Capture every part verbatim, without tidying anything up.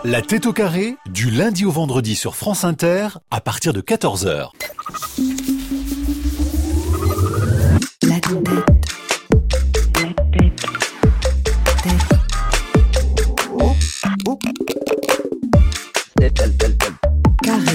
La tête au carré, du lundi au vendredi sur France Inter, à partir de quatorze heures. La tête. Tête. Tête. Tête. Carré.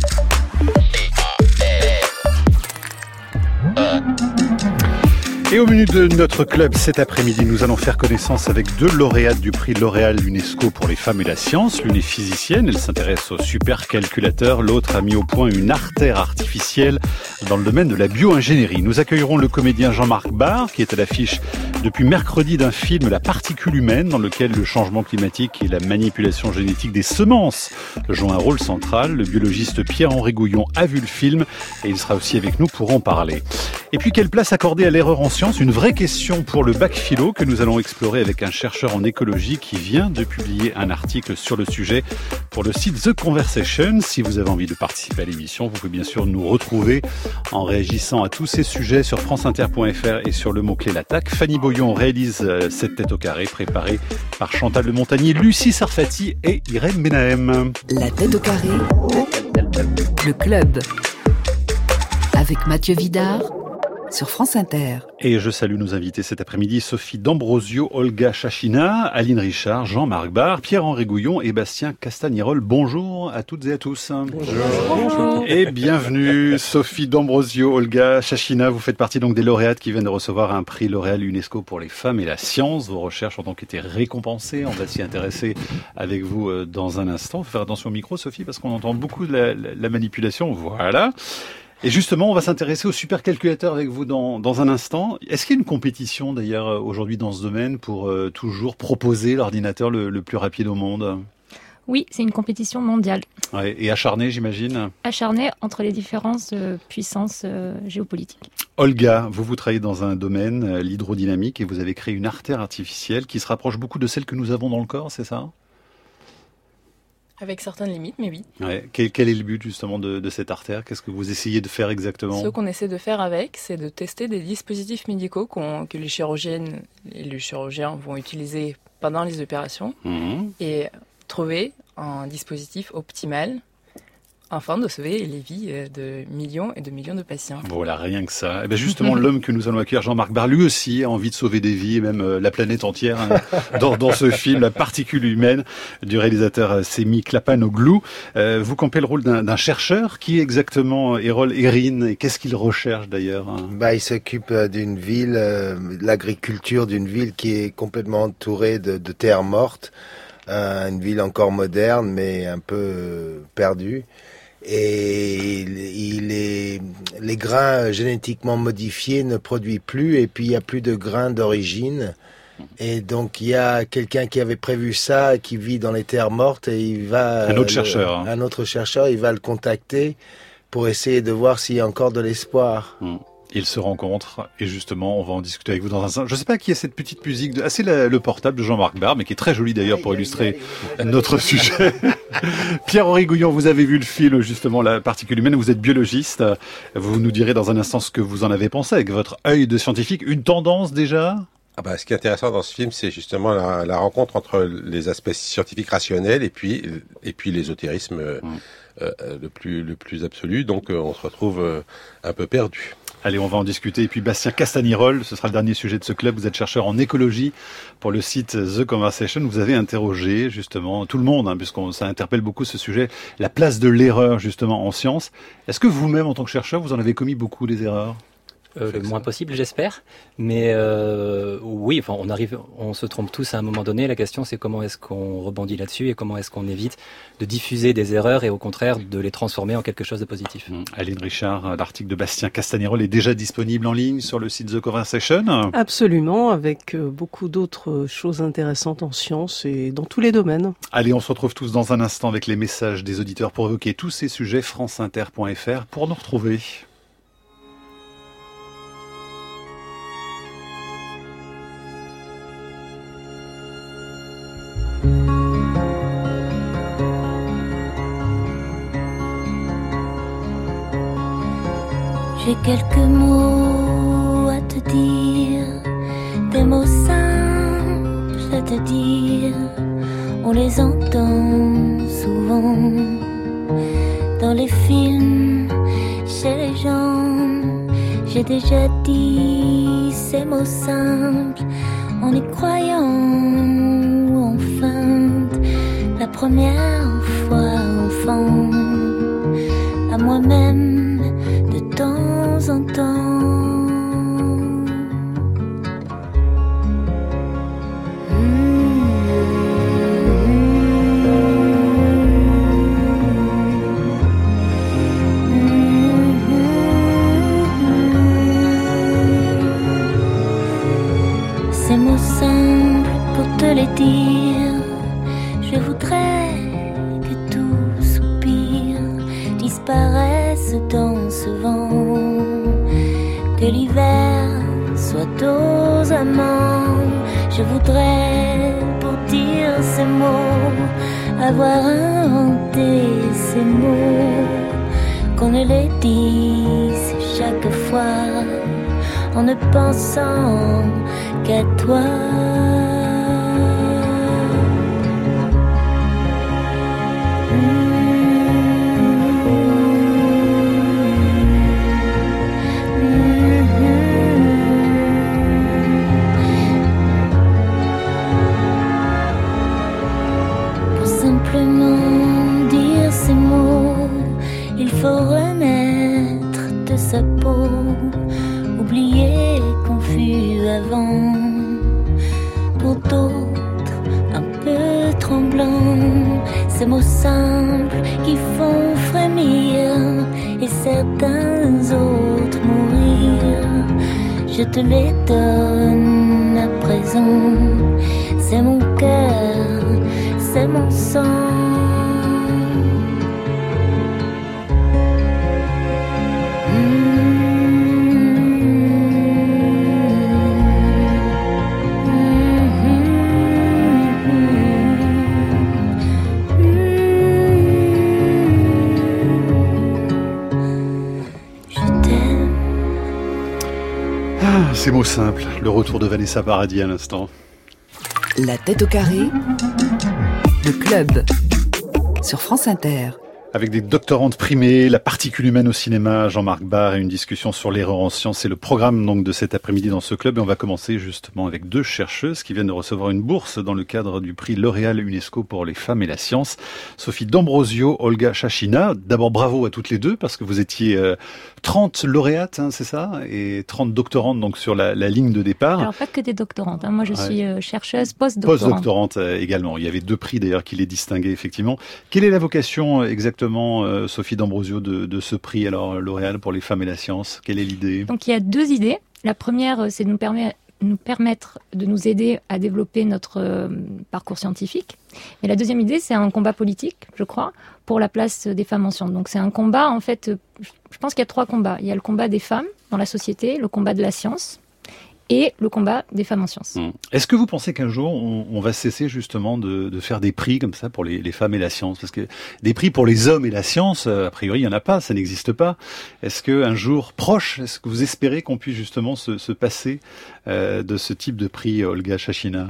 Et au menu de notre club cet après-midi, nous allons faire connaissance avec deux lauréates du prix L'Oréal l'UNESCO pour les femmes et la science. L'une est physicienne, elle s'intéresse au supercalculateur. L'autre a mis au point une artère artificielle dans le domaine de la bio-ingénierie. Nous accueillerons le comédien Jean-Marc Barr, qui est à l'affiche depuis mercredi d'un film La particule humaine, dans lequel le changement climatique et la manipulation génétique des semences jouent un rôle central. Le biologiste Pierre-Henri Gouillon a vu le film et il sera aussi avec nous pour en parler. Et puis, quelle place accorder à l'erreur en sciences ? Une vraie question pour le bac philo que nous allons explorer avec un chercheur en écologie qui vient de publier un article sur le sujet pour le site The Conversation. Si vous avez envie de participer à l'émission, vous pouvez bien sûr nous retrouver en réagissant à tous ces sujets sur franceinter point fr et sur le mot-clé l'attaque. Fanny Boyon réalise cette tête au carré préparée par Chantal Le Montagnier, Lucie Sarfati et Irène Benahem. La tête au carré, le club, avec Mathieu Vidard sur France Inter. Et je salue nos invités cet après-midi, Sophie D'Ambrosio, Olga Chachina, Aline Richard, Jean-Marc Barr, Pierre-Henri Gouillon et Bastien Castagnerol. Bonjour à toutes et à tous. Bonjour. Bonjour. Et bienvenue, Sophie D'Ambrosio, Olga Chachina. Vous faites partie donc des lauréates qui viennent de recevoir un prix L'Oréal UNESCO pour les femmes et la science. Vos recherches ont donc été récompensées. On va s'y intéresser avec vous dans un instant. Il faut faire attention au micro, Sophie, parce qu'on entend beaucoup de la, la manipulation. Voilà. Et justement, on va s'intéresser au supercalculateur avec vous dans, dans un instant. Est-ce qu'il y a une compétition d'ailleurs aujourd'hui dans ce domaine pour euh, toujours proposer l'ordinateur le, le plus rapide au monde ? Oui, c'est une compétition mondiale. Ouais, et acharnée, j'imagine ? Acharnée entre les différentes euh, puissances euh, géopolitiques. Olga, vous, vous travaillez dans un domaine, euh, l'hydrodynamique, et vous avez créé une artère artificielle qui se rapproche beaucoup de celle que nous avons dans le corps, c'est ça ? Avec certaines limites, mais oui. Ouais. Quel, quel est le but justement de, de cette artère ? Qu'est-ce que vous essayez de faire exactement ? Ce qu'on essaie de faire avec, c'est de tester des dispositifs médicaux qu'on, que les chirurgiennes et les chirurgiens vont utiliser pendant les opérations mmh. et trouver un dispositif optimal afin de sauver les vies de millions et de millions de patients. Voilà, rien que ça. Et bien justement, l'homme que nous allons accueillir, Jean-Marc Barr, lui aussi a envie de sauver des vies, et même euh, la planète entière, hein, dans, dans ce film, La particule humaine, du réalisateur Semi Klapanoglu. Euh, vous campez le rôle d'un, d'un chercheur. Qui est exactement Errol Erin, et qu'est-ce qu'il recherche d'ailleurs ? Bah, il s'occupe d'une ville, euh, l'agriculture d'une ville qui est complètement entourée de, de terres mortes. Euh, une ville encore moderne, mais un peu euh, perdue. Et il est, les grains génétiquement modifiés ne produisent plus, et puis il n'y a plus de grains d'origine. Et donc il y a quelqu'un qui avait prévu ça, qui vit dans les terres mortes, et il va... Un autre le, chercheur. Hein. Un autre chercheur, il va le contacter pour essayer de voir s'il y a encore de l'espoir. Mmh. Ils se rencontrent et justement on va en discuter avec vous dans un instant. Je ne sais pas qui est cette petite musique, de... ah, c'est la, le portable de Jean-Marc Barr, mais qui est très joli d'ailleurs pour illustrer notre sujet. Pierre-Henri Gouillon, vous avez vu le film justement La particule humaine, vous êtes biologiste, vous nous direz dans un instant ce que vous en avez pensé avec votre œil de scientifique. Une tendance déjà ? Ah bah, ce qui est intéressant dans ce film, c'est justement la, la rencontre entre les aspects scientifiques rationnels et puis, et puis l'ésotérisme mmh. euh, le, plus, le plus absolu. Donc euh, on se retrouve euh, un peu perdu. Allez, on va en discuter. Et puis Bastien Castagnerol, ce sera le dernier sujet de ce club. Vous êtes chercheur en écologie pour le site The Conversation. Vous avez interrogé justement tout le monde, hein, puisqu'on ça interpelle beaucoup ce sujet, la place de l'erreur justement en sciences. Est-ce que vous-même, en tant que chercheur, vous en avez commis beaucoup des erreurs ? Euh, le moins possible, j'espère. Mais euh, oui, enfin, on arrive, on se trompe tous à un moment donné. La question, c'est comment est-ce qu'on rebondit là-dessus et comment est-ce qu'on évite de diffuser des erreurs et au contraire de les transformer en quelque chose de positif. Mmh. Aline Richard, l'article de Bastien Castagnerol est déjà disponible en ligne sur le site The Conversation. Absolument, avec beaucoup d'autres choses intéressantes en sciences et dans tous les domaines. Allez, on se retrouve tous dans un instant avec les messages des auditeurs pour évoquer tous ces sujets. franceinter point fr pour nous retrouver. J'ai quelques mots à te dire, des mots simples à te dire. on les entend souvent dans les films, chez les gens. J'ai déjà dit ces mots simples en y croyant ou en feinte. La première fois enfant, à moi-même de temps en temps. Ces mots simples pour te les dire, je voudrais que tout soupir disparaisse dans ce vent, que l'hiver soit aux amants. Je voudrais pour dire ces mots avoir inventé ces mots, qu'on ne les dise chaque fois en ne pensant qu'à toi. Pour simplement dire ces mots, il faut renaître de sa peau, oublier qu'on fut avant. Pour d'autres, un peu tremblants, ces mots simples qui font frémir et certains autres mourir. Je te les donne à présent, c'est mon cœur, c'est mon sang. Ces mots simples, le retour de Vanessa Paradis à l'instant. La tête au carré, le club, sur France Inter. Avec des doctorantes primées, la particule humaine au cinéma, Jean-Marc Barr et une discussion sur l'erreur en sciences. C'est le programme donc de cet après-midi dans ce club et on va commencer justement avec deux chercheuses qui viennent de recevoir une bourse dans le cadre du prix L'Oréal UNESCO pour les femmes et la science. Sophie D'Ambrosio, Olga Shachina. D'abord bravo à toutes les deux parce que vous étiez euh, trente lauréates, hein, c'est ça, et trente doctorantes donc sur la, la ligne de départ. Alors pas que des doctorantes, hein. Moi je ouais. suis euh, chercheuse post-doctorante. Post-doctorante euh, également. Il y avait deux prix d'ailleurs qui les distinguaient effectivement. Quelle est la vocation exactement Euh, Sophie D'Ambrosio, de, de ce prix alors L'Oréal pour les femmes et la science? Quelle est l'idée? Donc il y a deux idées. La première, c'est de nous, permet, nous permettre de nous aider à développer notre euh, parcours scientifique. Et la deuxième idée, c'est un combat politique, je crois, pour la place des femmes en sciences. Donc c'est un combat, en fait, je pense qu'il y a trois combats. Il y a le combat des femmes dans la société, le combat de la science et le combat des femmes en sciences. Mmh. Est-ce que vous pensez qu'un jour, on, on va cesser justement de, de faire des prix comme ça pour les, les femmes et la science? Parce que des prix pour les hommes et la science, a priori, il n'y en a pas, ça n'existe pas. Est-ce qu'un jour proche, est-ce que vous espérez qu'on puisse justement se, se passer euh, de ce type de prix, Olga Shachina?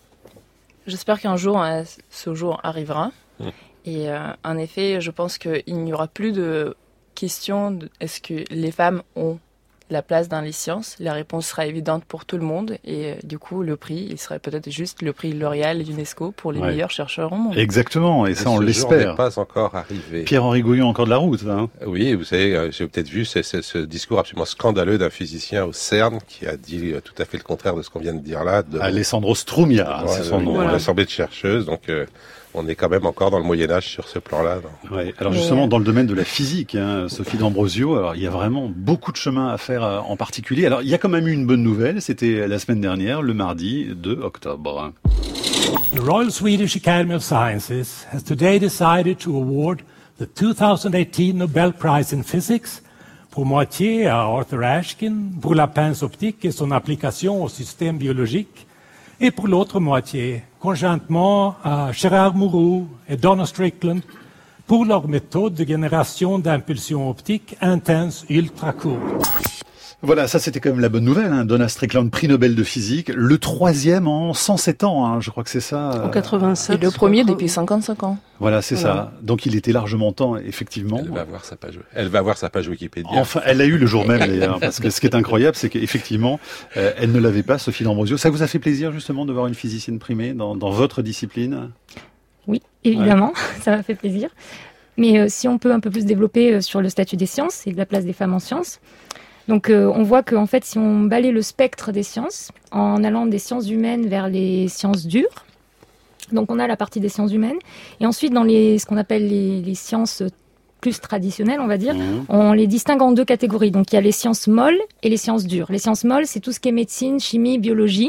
J'espère qu'un jour, euh, ce jour arrivera. Mmh. Et euh, en effet, je pense qu'il n'y aura plus de question de est-ce que les femmes ont la place dans les sciences. La réponse sera évidente pour tout le monde et euh, du coup le prix il serait peut-être juste le prix L'Oréal et l'UNESCO pour les ouais. meilleurs chercheurs au monde. Exactement, et ça on l'espère. n'est pas encore arrivé. Pierre-Henri Gouillon, encore de la route. Hein. Oui, vous savez, j'ai peut-être vu ce, ce, ce discours absolument scandaleux d'un physicien au CERN qui a dit tout à fait le contraire de ce qu'on vient de dire là. De... Alessandro Strumia, ouais, c'est son nom. Voilà. L'Assemblée de chercheuses, donc euh, on est quand même encore dans le Moyen-Âge sur ce plan-là. Ouais. Alors justement, dans le domaine de la physique, hein, Sophie D'Ambrosio, alors il y a vraiment beaucoup de chemin à faire euh, en particulier. Alors il y a quand même eu une bonne nouvelle, c'était la semaine dernière, le mardi deux octobre. The Royal Swedish Academy of Sciences has today decided to award the two thousand eighteen Nobel Prize in Physics pour moitié à Arthur Ashkin pour la pince optique et son application au système biologique, et pour l'autre moitié, conjointement à Gérard Mourou et Donna Strickland, pour leur méthode de génération d'impulsions optiques intenses ultra courtes. Voilà, ça c'était quand même la bonne nouvelle. Hein. Donna Strickland, prix Nobel de physique, le troisième en cent sept ans, hein. Je crois que c'est ça. En quatre-vingt-sept. Et le premier depuis cinquante-cinq ans. Voilà, c'est Voilà. ça. Donc il était largement temps, effectivement. Elle va voir sa page. Elle va voir sa page Wikipédia. Enfin, elle l'a eu le jour même d'ailleurs, parce que ce qui est incroyable, c'est qu'effectivement, euh, elle ne l'avait pas, Sophie D'Ambrosio. Ça vous a fait plaisir justement de voir une physicienne primée dans, dans votre discipline? Oui, évidemment, ouais. Ça m'a fait plaisir. Mais euh, si on peut un peu plus développer euh, sur le statut des sciences et de la place des femmes en sciences. Donc euh, on voit qu'en fait, si on balaye le spectre des sciences, en allant des sciences humaines vers les sciences dures, donc on a la partie des sciences humaines, et ensuite dans les, ce qu'on appelle les, les sciences plus traditionnelles, on va dire, mmh. on les distingue en deux catégories. Donc il y a les sciences molles et les sciences dures. Les sciences molles, c'est tout ce qui est médecine, chimie, biologie.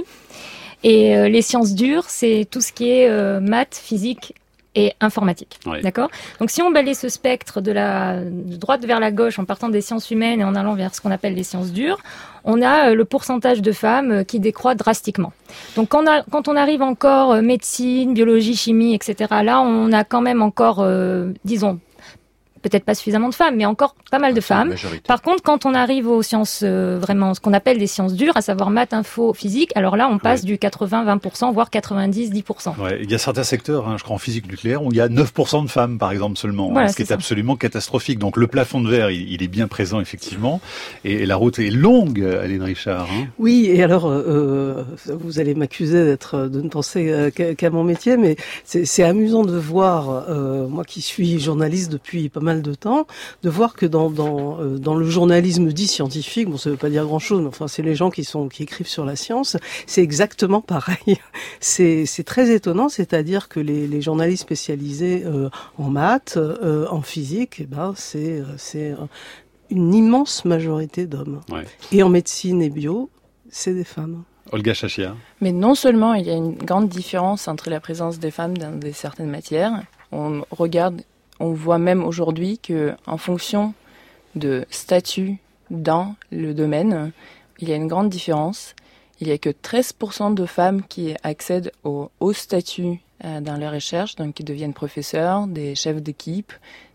Et euh, les sciences dures, c'est tout ce qui est euh, maths, physique et informatique. Oui. D'accord ? Donc si on balaye ce spectre de la de droite vers la gauche en partant des sciences humaines et en allant vers ce qu'on appelle les sciences dures, on a euh, le pourcentage de femmes euh, qui décroît drastiquement. Donc quand on, a, quand on arrive encore euh, médecine, biologie, chimie, et cetera, là on a quand même encore, euh, disons, peut-être pas suffisamment de femmes, mais encore pas mal de femmes. Par contre, quand on arrive aux sciences, euh, vraiment, ce qu'on appelle des sciences dures, à savoir maths, info, physique, alors là, on passe ouais. du quatre-vingts à vingt pour cent, voire quatre-vingt-dix à dix pour cent. Ouais, il y a certains secteurs, hein, je crois en physique nucléaire, où il y a neuf pour cent de femmes, par exemple, seulement, voilà, hein, ce qui est, est absolument catastrophique. Donc le plafond de verre, il, il est bien présent, effectivement, et, et la route est longue, Aline Richard. Hein. Oui, et alors, euh, vous allez m'accuser d'être, de ne penser euh, qu'à, qu'à mon métier, mais c'est, c'est amusant de voir, euh, moi qui suis journaliste depuis pas mal de temps, de voir que dans dans euh, dans le journalisme dit scientifique, bon ça veut pas dire grand-chose, mais enfin c'est les gens qui sont qui écrivent sur la science, c'est exactement pareil. C'est c'est très étonnant, c'est-à-dire que les les journalistes spécialisés euh, en maths, euh, en physique, eh ben c'est c'est une immense majorité d'hommes. Ouais. Et en médecine et bio, c'est des femmes. Olga Chachia. Mais non seulement il y a une grande différence entre la présence des femmes dans des certaines matières, on regarde On voit même aujourd'hui que, en fonction de statut dans le domaine, il y a une grande différence. Il n'y a que treize pour cent de femmes qui accèdent au haut statut euh, dans les recherches, donc qui deviennent professeurs, des chefs d'équipe,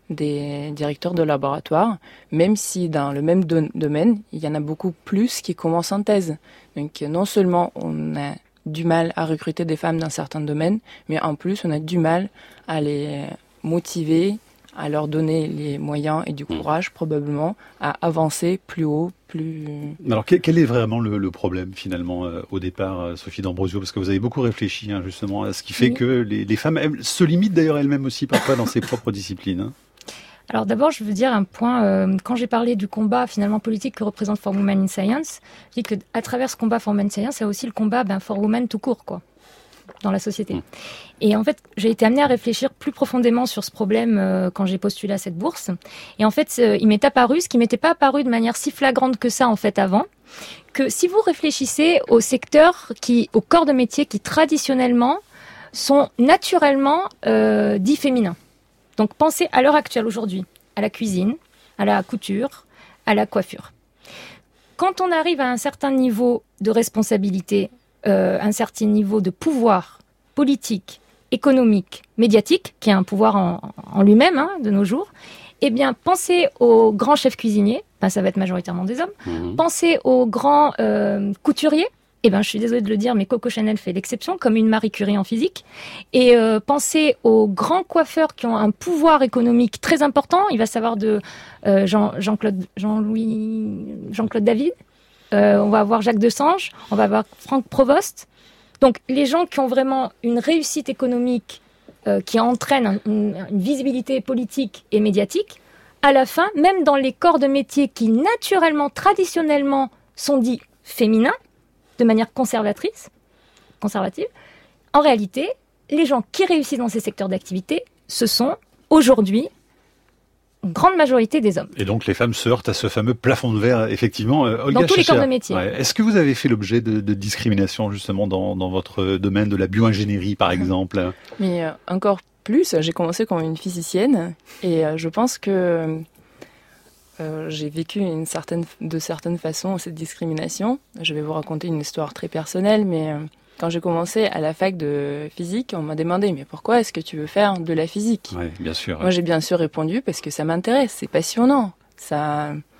des directeurs de laboratoire, même si dans le même do- domaine, il y en a beaucoup plus qui commencent en thèse. Donc non seulement on a du mal à recruter des femmes dans certains domaines, mais en plus on a du mal à les motiver, à leur donner les moyens et du courage probablement à avancer plus haut, plus... Alors quel est vraiment le, le problème finalement euh, au départ, euh, Sophie D'Ambrosio, parce que vous avez beaucoup réfléchi hein, justement à ce qui fait oui. que les, les femmes elles, se limitent d'ailleurs elles-mêmes aussi parfois dans ses propres disciplines. Hein. Alors d'abord, je veux dire un point, euh, quand j'ai parlé du combat finalement politique que représente For Women in Science, je dis qu'à travers ce combat For Women in Science, il y a aussi le combat ben, For Women tout court, quoi, dans la société. Mmh. Et en fait, j'ai été amenée à réfléchir plus profondément sur ce problème euh, quand j'ai postulé à cette bourse. Et en fait, euh, il m'est apparu, ce qui m'était pas apparu de manière si flagrante que ça en fait avant, que si vous réfléchissez aux secteurs, qui, aux corps de métier qui traditionnellement sont naturellement euh, dits féminins. Donc pensez à l'heure actuelle aujourd'hui, à la cuisine, à la couture, à la coiffure. Quand on arrive à un certain niveau de responsabilité, euh, un certain niveau de pouvoir politique, économique, médiatique, qui est un pouvoir en, en lui-même hein, de nos jours, eh bien pensez aux grands chefs cuisiniers, ben, ça va être majoritairement des hommes, mmh. Pensez aux grands euh, couturiers, eh ben, je suis désolée de le dire, mais Coco Chanel fait l'exception, comme une Marie Curie en physique. Et euh, pensez aux grands coiffeurs qui ont un pouvoir économique très important. Il va savoir de euh, Jean, Jean-Claude, Jean-Louis, Jean-Claude David. Euh, on va avoir Jacques Desange. On va avoir Franck Provost. Donc, les gens qui ont vraiment une réussite économique euh, qui entraîne une, une visibilité politique et médiatique, à la fin, même dans les corps de métier qui naturellement, traditionnellement, sont dits féminins, de manière conservatrice, conservative, en réalité, les gens qui réussissent dans ces secteurs d'activité, ce sont aujourd'hui une grande majorité des hommes. Et donc les femmes se heurtent à ce fameux plafond de verre, effectivement. Euh, Olga dans tous Chachia, les corps de métier. Ouais. Est-ce que vous avez fait l'objet de, de discrimination justement dans, dans votre domaine de la bioingénierie, par exemple ? Mais euh, encore plus, j'ai commencé comme une physicienne et euh, je pense que Euh, j'ai vécu une certaine, de certaines façons cette discrimination. Je vais vous raconter une histoire très personnelle, mais euh, quand j'ai commencé à la fac de physique, on m'a demandé « Mais pourquoi est-ce que tu veux faire de la physique ?» Oui, bien sûr. Moi, j'ai bien sûr répondu parce que ça m'intéresse, c'est passionnant. Ça,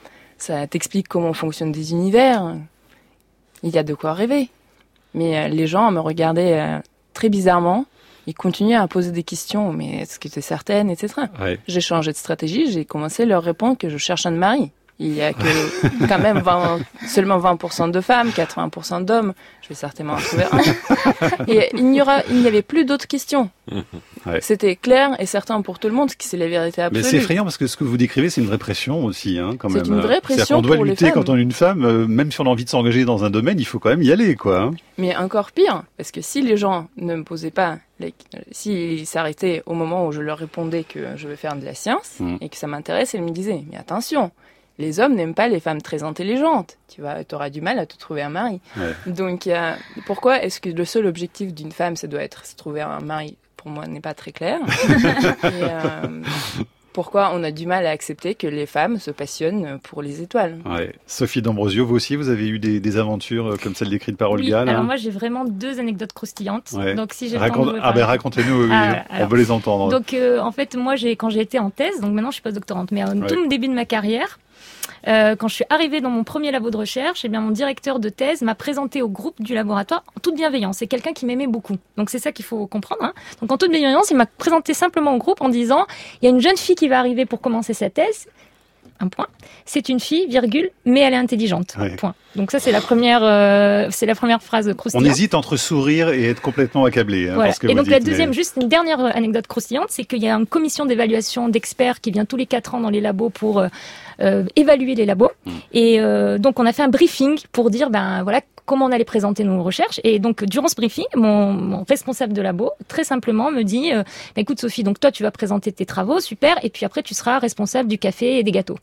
ça t'explique comment fonctionnent des univers. Il y a de quoi rêver. Mais euh, les gens me regardaient euh, très bizarrement. Ils continuaient à poser des questions. Mais est-ce que tu es certaine, et cetera. Ouais. J'ai changé de stratégie. J'ai commencé à leur répondre que je cherche un mari. Il y a que quand même vingt, seulement vingt pour cent de femmes, quatre-vingts pour cent d'hommes. Je vais certainement en trouver un. Et il n'y aura, il n'y avait plus d'autres questions. Ouais. C'était clair et certain pour tout le monde que c'est la vérité absolue. Mais c'est effrayant parce que ce que vous décrivez, c'est une vraie pression aussi, hein, quand même. C'est une vraie pression qu'on doit pour lutter les femmes. Quand on est une femme, euh, même si on a envie de s'engager dans un domaine, il faut quand même y aller, quoi. Hein. Mais encore pire, parce que si les gens ne me posaient pas, les... s'ils s'arrêtaient au moment où je leur répondais que je veux faire de la science mmh. et que ça m'intéresse, ils me disaient, mais attention. Les hommes n'aiment pas les femmes très intelligentes. Tu vas, auras du mal à te trouver un mari. Ouais. Donc, euh, pourquoi est-ce que le seul objectif d'une femme, ça doit être se trouver un mari? Pour moi, n'est pas très clair. Et, euh, pourquoi on a du mal à accepter que les femmes se passionnent pour les étoiles? Ouais. Sophie D'Ambrosio, vous aussi, vous avez eu des, des aventures comme celle décrite par Olga? Oui, alors moi, j'ai vraiment deux anecdotes croustillantes. Ouais. Donc, si j'ai Raconte... le temps de... Ah ben racontez-nous, oui, ah, on alors, veut les entendre. Donc, euh, en fait, moi, j'ai quand j'ai été en thèse, donc maintenant, je suis postdoctorante, mais au ouais. tout début de ma carrière, Euh, quand je suis arrivée dans mon premier labo de recherche, eh bien mon directeur de thèse m'a présenté au groupe du laboratoire en toute bienveillance. C'est quelqu'un qui m'aimait beaucoup. Donc c'est ça qu'il faut comprendre. Hein. Donc en toute bienveillance, il m'a présenté simplement au groupe en disant il y a une jeune fille qui va arriver pour commencer sa thèse. Un point. C'est une fille, virgule, mais elle est intelligente. Ouais. Point. Donc ça c'est la première, euh, c'est la première phrase croustillante. On hésite entre sourire et être complètement accablé. Hein, voilà. parce que et donc dites, la deuxième, mais... juste une dernière anecdote croustillante, c'est qu'il y a une commission d'évaluation d'experts qui vient tous les quatre ans dans les labos pour euh, euh, évaluer les labos. Mmh. Et euh, donc on a fait un briefing pour dire ben voilà comment on allait présenter nos recherches. Et donc durant ce briefing, mon, mon responsable de labo très simplement me dit euh, écoute Sophie, donc toi tu vas présenter tes travaux, super, et puis après tu seras responsable du café et des gâteaux.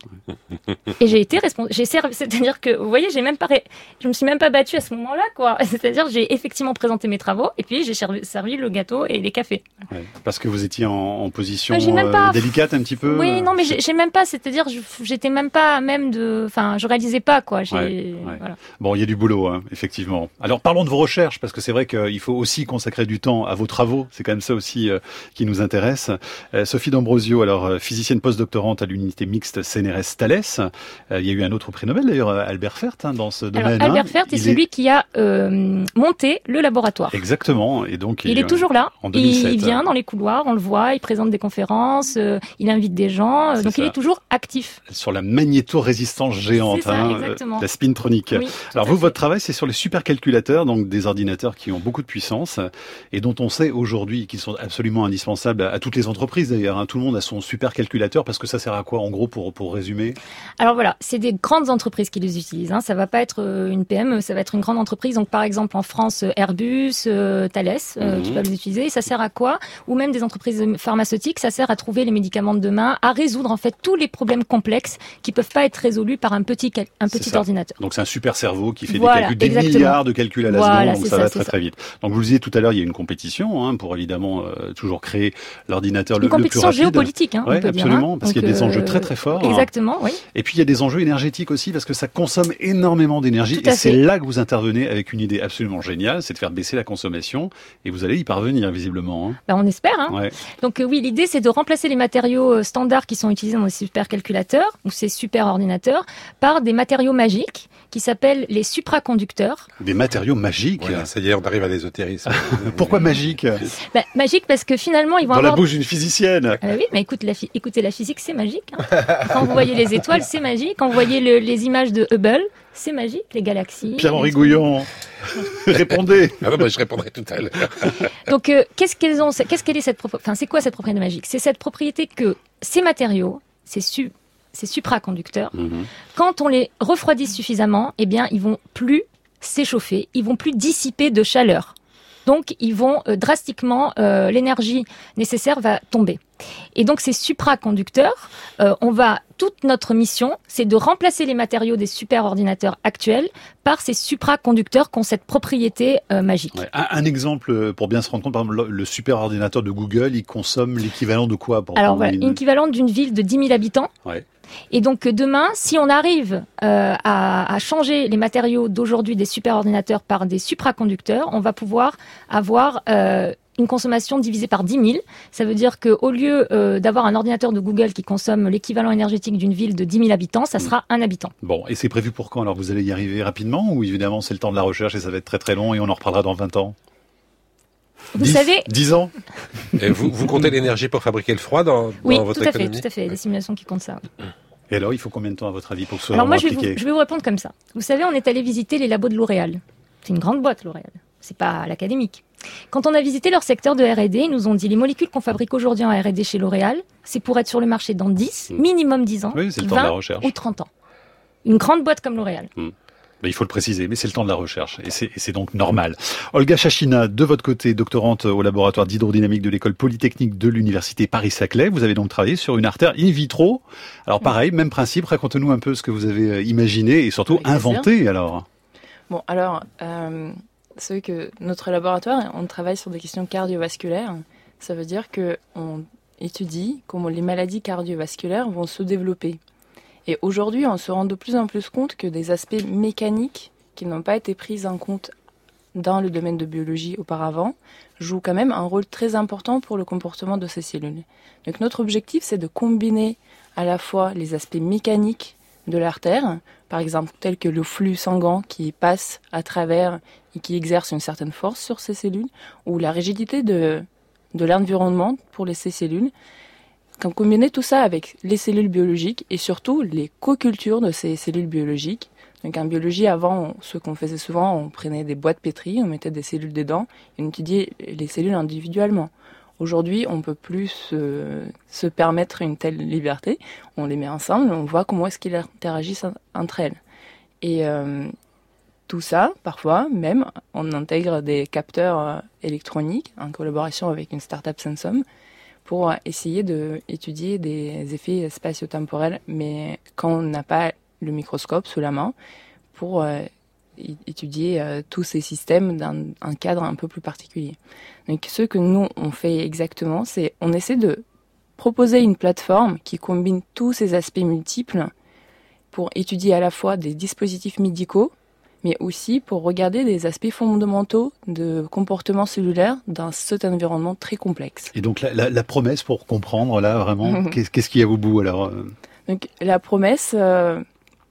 Et j'ai été responsable, j'ai servi, c'est-à-dire que, vous voyez, j'ai même pas, ré... je me suis même pas battue à ce moment-là, quoi. C'est-à-dire, j'ai effectivement présenté mes travaux, et puis j'ai servi, servi le gâteau et les cafés. Ouais, parce que vous étiez en, en position euh, pas... euh, délicate un petit peu. Oui, non, mais j'ai, j'ai même pas, c'est-à-dire, j'étais même pas même de, enfin, je réalisais pas, quoi. J'ai... Ouais, ouais. Voilà. Bon, il y a du boulot, hein, effectivement. Alors, parlons de vos recherches, parce que c'est vrai qu'il faut aussi consacrer du temps à vos travaux. C'est quand même ça aussi euh, qui nous intéresse. Euh, Sophie D'Ambrosio, alors physicienne postdoctorante à l'unité mixte C N R S Thales. Euh, il y a eu un autre prix Nobel d'ailleurs, Albert Fert, hein, dans ce domaine. Alors, Albert hein. Fert est il celui est... qui a euh, monté le laboratoire. Exactement. Et donc il, il est toujours là. En deux mille sept, il, il vient dans les couloirs, on le voit, il présente des conférences, euh, il invite des gens, euh, donc ça. Il est toujours actif. Sur la magnétorésistance géante, ça, hein, la spintronique. Oui, alors vous, votre travail, c'est sur les supercalculateurs, donc des ordinateurs qui ont beaucoup de puissance et dont on sait aujourd'hui qu'ils sont absolument indispensables à, à toutes les entreprises d'ailleurs. Hein. Tout le monde a son supercalculateur parce que ça sert à quoi en gros pour pour résumer? Alors voilà, c'est des grandes entreprises qui les utilisent. Hein. Ça va pas être une P M E, ça va être une grande entreprise. Donc par exemple en France, Airbus, euh, Thales, euh, mmh. qui peuvent les utiliser. Et ça sert à quoi? Ou même des entreprises pharmaceutiques, ça sert à trouver les médicaments de demain, à résoudre en fait tous les problèmes complexes qui peuvent pas être résolus par un petit un petit ordinateur. Donc c'est un super cerveau qui fait voilà, des calculs, des exactement. milliards de calculs à la voilà, seconde. Donc ça, ça va très ça. très vite. Donc vous le disiez tout à l'heure, il y a une compétition hein, pour évidemment euh, toujours créer l'ordinateur le, le plus rapide. Une compétition géopolitique, hein, ouais, on peut absolument, dire, hein. parce qu'il y a des enjeux très très forts. Exactement, hein. oui. Et puis il y a des enjeux énergétiques aussi parce que ça consomme énormément d'énergie et c'est là que vous intervenez avec une idée absolument géniale, c'est de faire baisser la consommation et vous allez y parvenir visiblement. Hein. Ben, on espère. Hein. Ouais. Donc euh, oui, l'idée c'est de remplacer les matériaux euh, standards qui sont utilisés dans les supercalculateurs ou ces super ordinateurs par des matériaux magiques qui s'appellent les supraconducteurs. Des matériaux magiques. Voilà, ça y est, on arrive à l'ésotérisme. Pourquoi magique? Ben, magique parce que finalement ils vont dans avoir... la bouche d'une physicienne. Euh, oui, mais écoute, la fi... écoutez, la physique c'est magique. Hein. Quand vous voyez les étoiles, c'est magique. Quand vous voyez le, les images de Hubble, c'est magique, les galaxies. Pierre-Henri Gouillon, répondez. Ah bah, je répondrai tout à l'heure. Donc, euh, qu'est-ce qu'elles ont, qu'est-ce qu'elle est cette, enfin, c'est quoi cette propriété magique? C'est cette propriété que ces matériaux, ces su, ces supraconducteurs, mm-hmm. quand on les refroidit suffisamment, eh bien, ils vont plus s'échauffer, ils vont plus dissiper de chaleur. Donc, ils vont euh, drastiquement, euh, l'énergie nécessaire va tomber. Et donc, ces supraconducteurs, euh, on va, toute notre mission, c'est de remplacer les matériaux des superordinateurs actuels par ces supraconducteurs qui ont cette propriété euh, magique. Ouais. Un, un exemple pour bien se rendre compte, par exemple, le, le superordinateur de Google, il consomme l'équivalent de quoi pour Alors voilà, une... l'équivalent d'une ville de dix mille habitants. Ouais. Et donc demain, si on arrive euh, à, à changer les matériaux d'aujourd'hui des superordinateurs par des supraconducteurs, on va pouvoir avoir euh, une consommation divisée par dix mille. Ça veut dire qu'au lieu euh, d'avoir un ordinateur de Google qui consomme l'équivalent énergétique d'une ville de dix mille habitants, ça sera un habitant. Bon, et c'est prévu pour quand? Alors vous allez y arriver rapidement ou évidemment c'est le temps de la recherche et ça va être très très long et on en reparlera dans vingt ans? Vous dix, savez... dix ans. Et vous, vous comptez l'énergie pour fabriquer le froid dans, oui, dans votre tout à économie? fait, tout à fait. Il y a des simulations qui comptent ça. Et alors, il faut combien de temps à votre avis pour que ce soit Alors moi, vraiment je vais, appliqué? vous, je vais vous répondre comme ça. Vous savez, on est allé visiter les labos de L'Oréal. C'est une grande boîte, L'Oréal. C'est pas l'académique. Quand on a visité leur secteur de R et D, ils nous ont dit les molécules qu'on fabrique aujourd'hui en R et D chez L'Oréal, c'est pour être sur le marché dans dix, mmh. minimum dix ans, oui, c'est le temps de la vingt recherche. Ou trente ans. Une grande boîte comme L'Oréal. Mmh. Mais il faut le préciser, mais c'est le temps de la recherche, et c'est, et c'est donc normal. Olga Chachina, de votre côté, doctorante au laboratoire d'hydrodynamique de l'école polytechnique de l'université Paris-Saclay, vous avez donc travaillé sur une artère in vitro. Alors pareil, même principe, racontez-nous un peu ce que vous avez imaginé et surtout inventé alors. Bon, alors, euh, c'est que notre laboratoire, on travaille sur des questions cardiovasculaires. Ça veut dire qu'on étudie comment les maladies cardiovasculaires vont se développer. Et aujourd'hui, on se rend de plus en plus compte que des aspects mécaniques qui n'ont pas été pris en compte dans le domaine de biologie auparavant jouent quand même un rôle très important pour le comportement de ces cellules. Donc notre objectif, c'est de combiner à la fois les aspects mécaniques de l'artère, par exemple tel que le flux sanguin qui passe à travers et qui exerce une certaine force sur ces cellules, ou la rigidité de, de l'environnement pour les, ces cellules, quand combiner tout ça avec les cellules biologiques et surtout les co-cultures de ces cellules biologiques. Donc en biologie, avant, ce qu'on faisait souvent, on prenait des boîtes pétries, on mettait des cellules dedans et on étudiait les cellules individuellement. Aujourd'hui, on ne peut plus se, se permettre une telle liberté. On les met ensemble, on voit comment est-ce qu'ils interagissent entre elles. Et euh, tout ça, parfois, même, on intègre des capteurs électroniques en collaboration avec une start-up Sensum, pour essayer d'étudier des effets spatio-temporels, mais quand on n'a pas le microscope sous la main, pour euh, étudier euh, tous ces systèmes dans un cadre un peu plus particulier. Donc ce que nous, on fait exactement, c'est on essaie de proposer une plateforme qui combine tous ces aspects multiples pour étudier à la fois des dispositifs médicaux, mais aussi pour regarder des aspects fondamentaux de comportement cellulaire dans cet environnement très complexe. Et donc la, la, la promesse pour comprendre là vraiment, qu'est-ce, qu'est-ce qu'il y a au bout alors? Donc la promesse euh,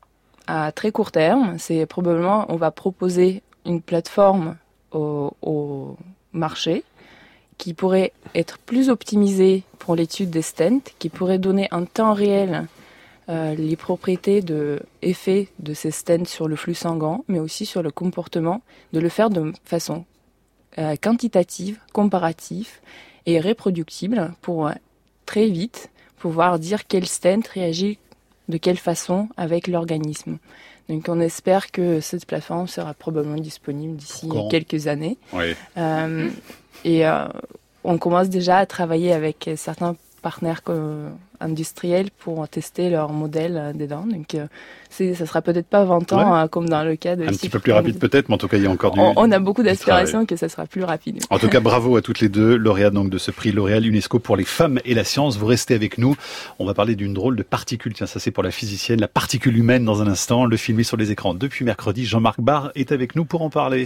à très court terme, c'est probablement on va proposer une plateforme au, au marché qui pourrait être plus optimisée pour l'étude des stents, qui pourrait donner en temps réel Euh, les propriétés de effet de ces stents sur le flux sanguin, mais aussi sur le comportement, de le faire de façon euh, quantitative, comparative et reproductible pour euh, très vite pouvoir dire quel stent réagit de quelle façon avec l'organisme. Donc on espère que cette plateforme sera probablement disponible d'ici Quand? quelques années. Oui. Euh, et euh, on commence déjà à travailler avec certains partenaires euh, industriels pour tester leur modèle euh, des dents. Donc, euh, c'est, ça sera peut-être pas vingt ans, ouais. euh, comme dans le cas de... Un petit peu plus rapide peut-être, mais en tout cas, il y a encore du On, on a beaucoup d'aspirations que ça sera plus rapide. En tout cas, bravo à toutes les deux, lauréates donc de ce prix L'Oréal UNESCO pour les femmes et la science. Vous restez avec nous. On va parler d'une drôle de particule. Tiens, ça c'est pour la physicienne, la particule humaine dans un instant. Le film est sur les écrans depuis mercredi. Jean-Marc Barr est avec nous pour en parler.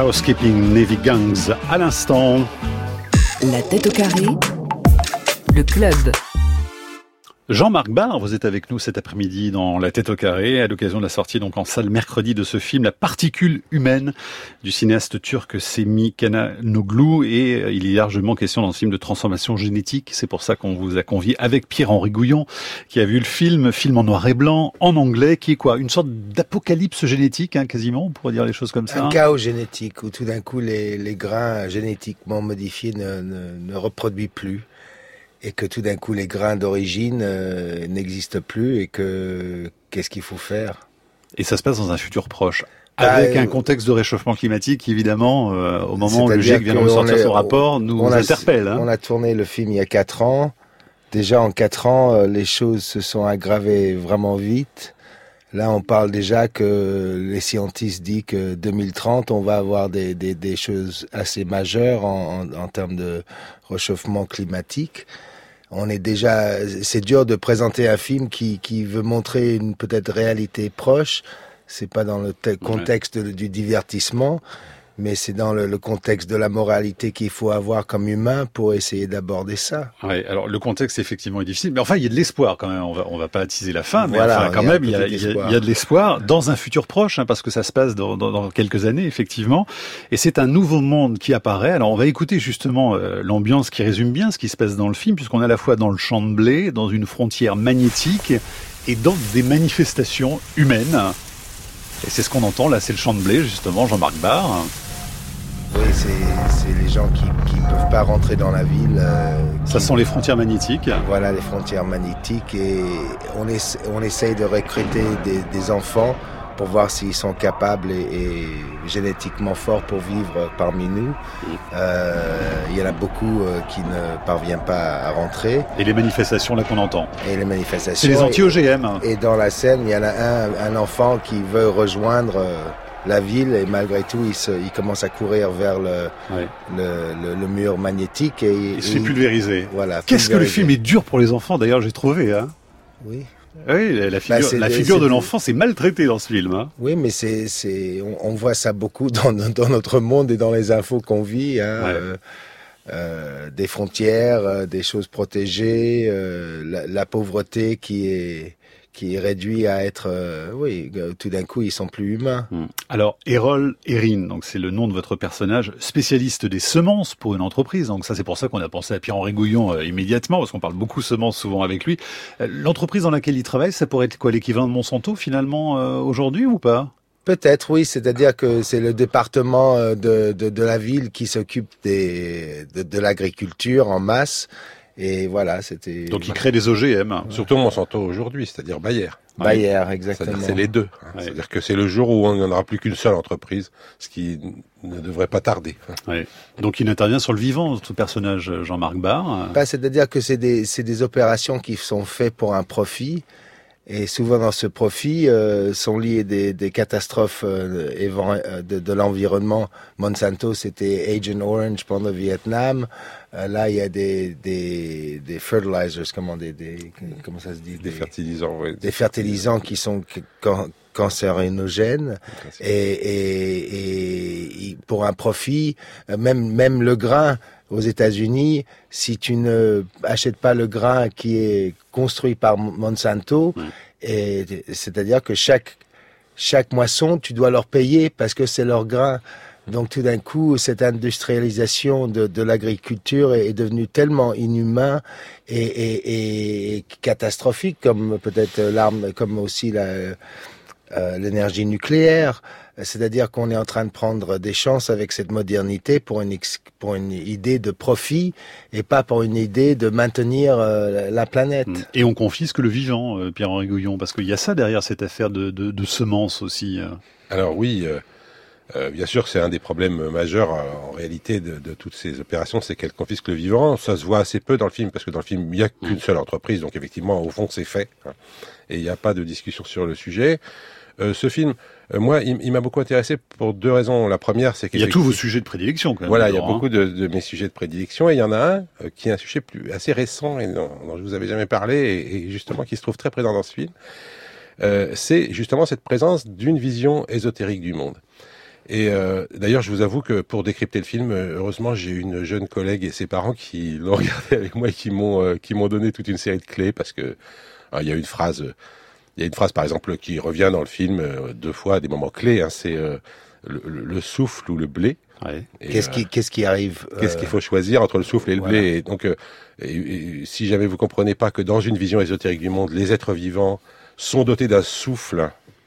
Housekeeping Navy Gangs à l'instant. La tête au carré, le club. Jean-Marc Barr, vous êtes avec nous cet après-midi dans La tête au carré, à l'occasion de la sortie donc en salle mercredi de ce film, La particule humaine, du cinéaste turc Semih Kanaoglu. Et il est largement question dans ce film de transformation génétique. C'est pour ça qu'on vous a convié avec Pierre-Henri Gouillon, qui a vu le film, film en noir et blanc, en anglais, qui est quoi? Une sorte d'apocalypse génétique, hein, quasiment, on pourrait dire les choses comme ça. Un chaos génétique, où tout d'un coup les, les grains génétiquement modifiés ne, ne, ne reproduisent plus. Et que tout d'un coup les grains d'origine euh, n'existent plus et que qu'est-ce qu'il faut faire? Et ça se passe dans un futur proche, avec bah, un contexte de réchauffement climatique qui évidemment, euh, au moment où le G I E C vient de ressortir son rapport, nous on a, interpelle. Hein. On a tourné le film il y a quatre ans. Déjà en quatre ans, euh, les choses se sont aggravées vraiment vite. Là, on parle déjà que les scientifiques disent que deux mille trente, on va avoir des, des, des choses assez majeures en, en, en termes de réchauffement climatique. On est déjà, c'est dur de présenter un film qui, qui veut montrer une peut-être réalité proche. C'est pas dans le te- contexte ouais. du divertissement, mais c'est dans le, le contexte de la moralité qu'il faut avoir comme humain pour essayer d'aborder ça. Ouais, alors le contexte effectivement est difficile, mais enfin il y a de l'espoir quand même. On va on va pas attiser la fin, mais voilà, enfin, quand même il y a, il y, a, il y a de l'espoir dans un futur proche, hein, parce que ça se passe dans, dans, dans quelques années effectivement. Et c'est un nouveau monde qui apparaît. Alors on va écouter justement euh, l'ambiance qui résume bien ce qui se passe dans le film, puisqu'on est à la fois dans le champ de blé, dans une frontière magnétique et dans des manifestations humaines. Et c'est ce qu'on entend là, c'est le champ de blé justement, Jean-Marc Barr. Oui, c'est, c'est les gens qui qui peuvent pas rentrer dans la ville. Euh, Ça qui, sont les frontières magnétiques. Voilà, les frontières magnétiques. Et on, essa- on essaye de recruter des, des enfants pour voir s'ils sont capables et, et génétiquement forts pour vivre parmi nous. Euh, il y en a beaucoup euh, qui ne parviennent pas à rentrer. Et les manifestations là qu'on entend. Et les manifestations. C'est les anti-O G M. Et, et dans la scène, il y en a un, un enfant qui veut rejoindre euh, la ville et malgré tout, il, se, il commence à courir vers le, ouais. le, le, le mur magnétique. Et, il se fait pulvériser. Voilà, Qu'est-ce pulvériser. Que le film est dur pour les enfants, d'ailleurs, j'ai trouvé. Hein. Oui. Oui, la figure, bah la des, figure de l'enfant, c'est maltraité dans ce film. Hein. Oui, mais c'est, c'est, on, on voit ça beaucoup dans, dans notre monde et dans les infos qu'on vit. Hein, ouais. euh, euh, des frontières, euh, des choses protégées, euh, la, la pauvreté qui est qui est réduite à être, euh, oui, tout d'un coup, ils sont plus humains. Hum. Alors, Errol Erin, donc c'est le nom de votre personnage, spécialiste des semences pour une entreprise. Donc ça, c'est pour ça qu'on a pensé à Pierre-Henri Gouillon euh, immédiatement, parce qu'on parle beaucoup semences souvent avec lui. Euh, l'entreprise dans laquelle il travaille, ça pourrait être quoi, l'équivalent de Monsanto finalement euh, aujourd'hui ou pas ? Peut-être, oui. C'est-à-dire que c'est le département de, de, de la ville qui s'occupe des, de, de l'agriculture en masse. Et voilà, c'était... Donc il crée des O G M. Ouais. Surtout Monsanto aujourd'hui, c'est-à-dire Bayer. Bayer, exactement. C'est-à-dire c'est les deux. Hein. Ouais. C'est-à-dire que c'est le jour où on n'en aura plus qu'une seule entreprise, ce qui ne devrait pas tarder. Ouais. Donc il intervient sur le vivant, ce personnage Jean-Marc Barr. Bah, c'est-à-dire que c'est des, c'est des opérations qui sont faites pour un profit. Et souvent dans ce profit euh, sont liées des, des catastrophes euh, de, de l'environnement. Monsanto, c'était Agent Orange pendant le Vietnam. Euh, là, il y a des des, des fertilizers, comment des, des comment ça se dit, des, des fertilisants, oui. Des fertilisants qui sont can- cancérinogènes. Et, et, et pour un profit, même même le grain. Aux États-Unis, si tu ne achètes pas le grain qui est construit par Monsanto, ouais. et c'est-à-dire que chaque chaque moisson, tu dois leur payer parce que c'est leur grain. Donc tout d'un coup, cette industrialisation de, de l'agriculture est, est devenue tellement inhumaine et, et, et catastrophique, comme peut-être l'arme, comme aussi la, euh, l'énergie nucléaire. C'est-à-dire qu'on est en train de prendre des chances avec cette modernité pour une, ex- pour une idée de profit et pas pour une idée de maintenir euh, la planète. Et on confisque le vivant, euh, Pierre-Henri Gouillon, parce qu'il y a ça derrière cette affaire de, de, de semences aussi. Euh. Alors oui, euh, euh, bien sûr, c'est un des problèmes majeurs euh, en réalité de, de toutes ces opérations, c'est qu'elles confisquent le vivant. Ça se voit assez peu dans le film, parce que dans le film, il n'y a qu'une seule entreprise, donc effectivement, au fond, c'est fait. Hein, et il n'y a pas de discussion sur le sujet. Euh, ce film, euh, moi, il, il m'a beaucoup intéressé pour deux raisons. La première, c'est qu'il y a tous vos sujets de prédilection, quand même. Voilà, il y a hein. beaucoup de, de mes sujets de prédilection, et il y en a un euh, qui est un sujet plus assez récent et dont, dont je vous avais jamais parlé, et, et justement qui se trouve très présent dans ce film. Euh, c'est justement cette présence d'une vision ésotérique du monde. Et euh, d'ailleurs, je vous avoue que pour décrypter le film, heureusement, j'ai une jeune collègue et ses parents qui l'ont regardé avec moi et qui m'ont euh, qui m'ont donné toute une série de clés parce que euh, il y a une phrase, il y a une phrase par exemple qui revient dans le film euh, deux fois à des moments clés. Hein, c'est euh, le, le souffle ou le blé. Ouais. Qu'est-ce qui, euh, qu'est-ce qui arrive euh... Qu'est-ce qu'il faut choisir entre le souffle et le voilà. blé et donc, euh, et, et, si jamais vous comprenez pas que dans une vision ésotérique du monde, les êtres vivants sont dotés d'un souffle,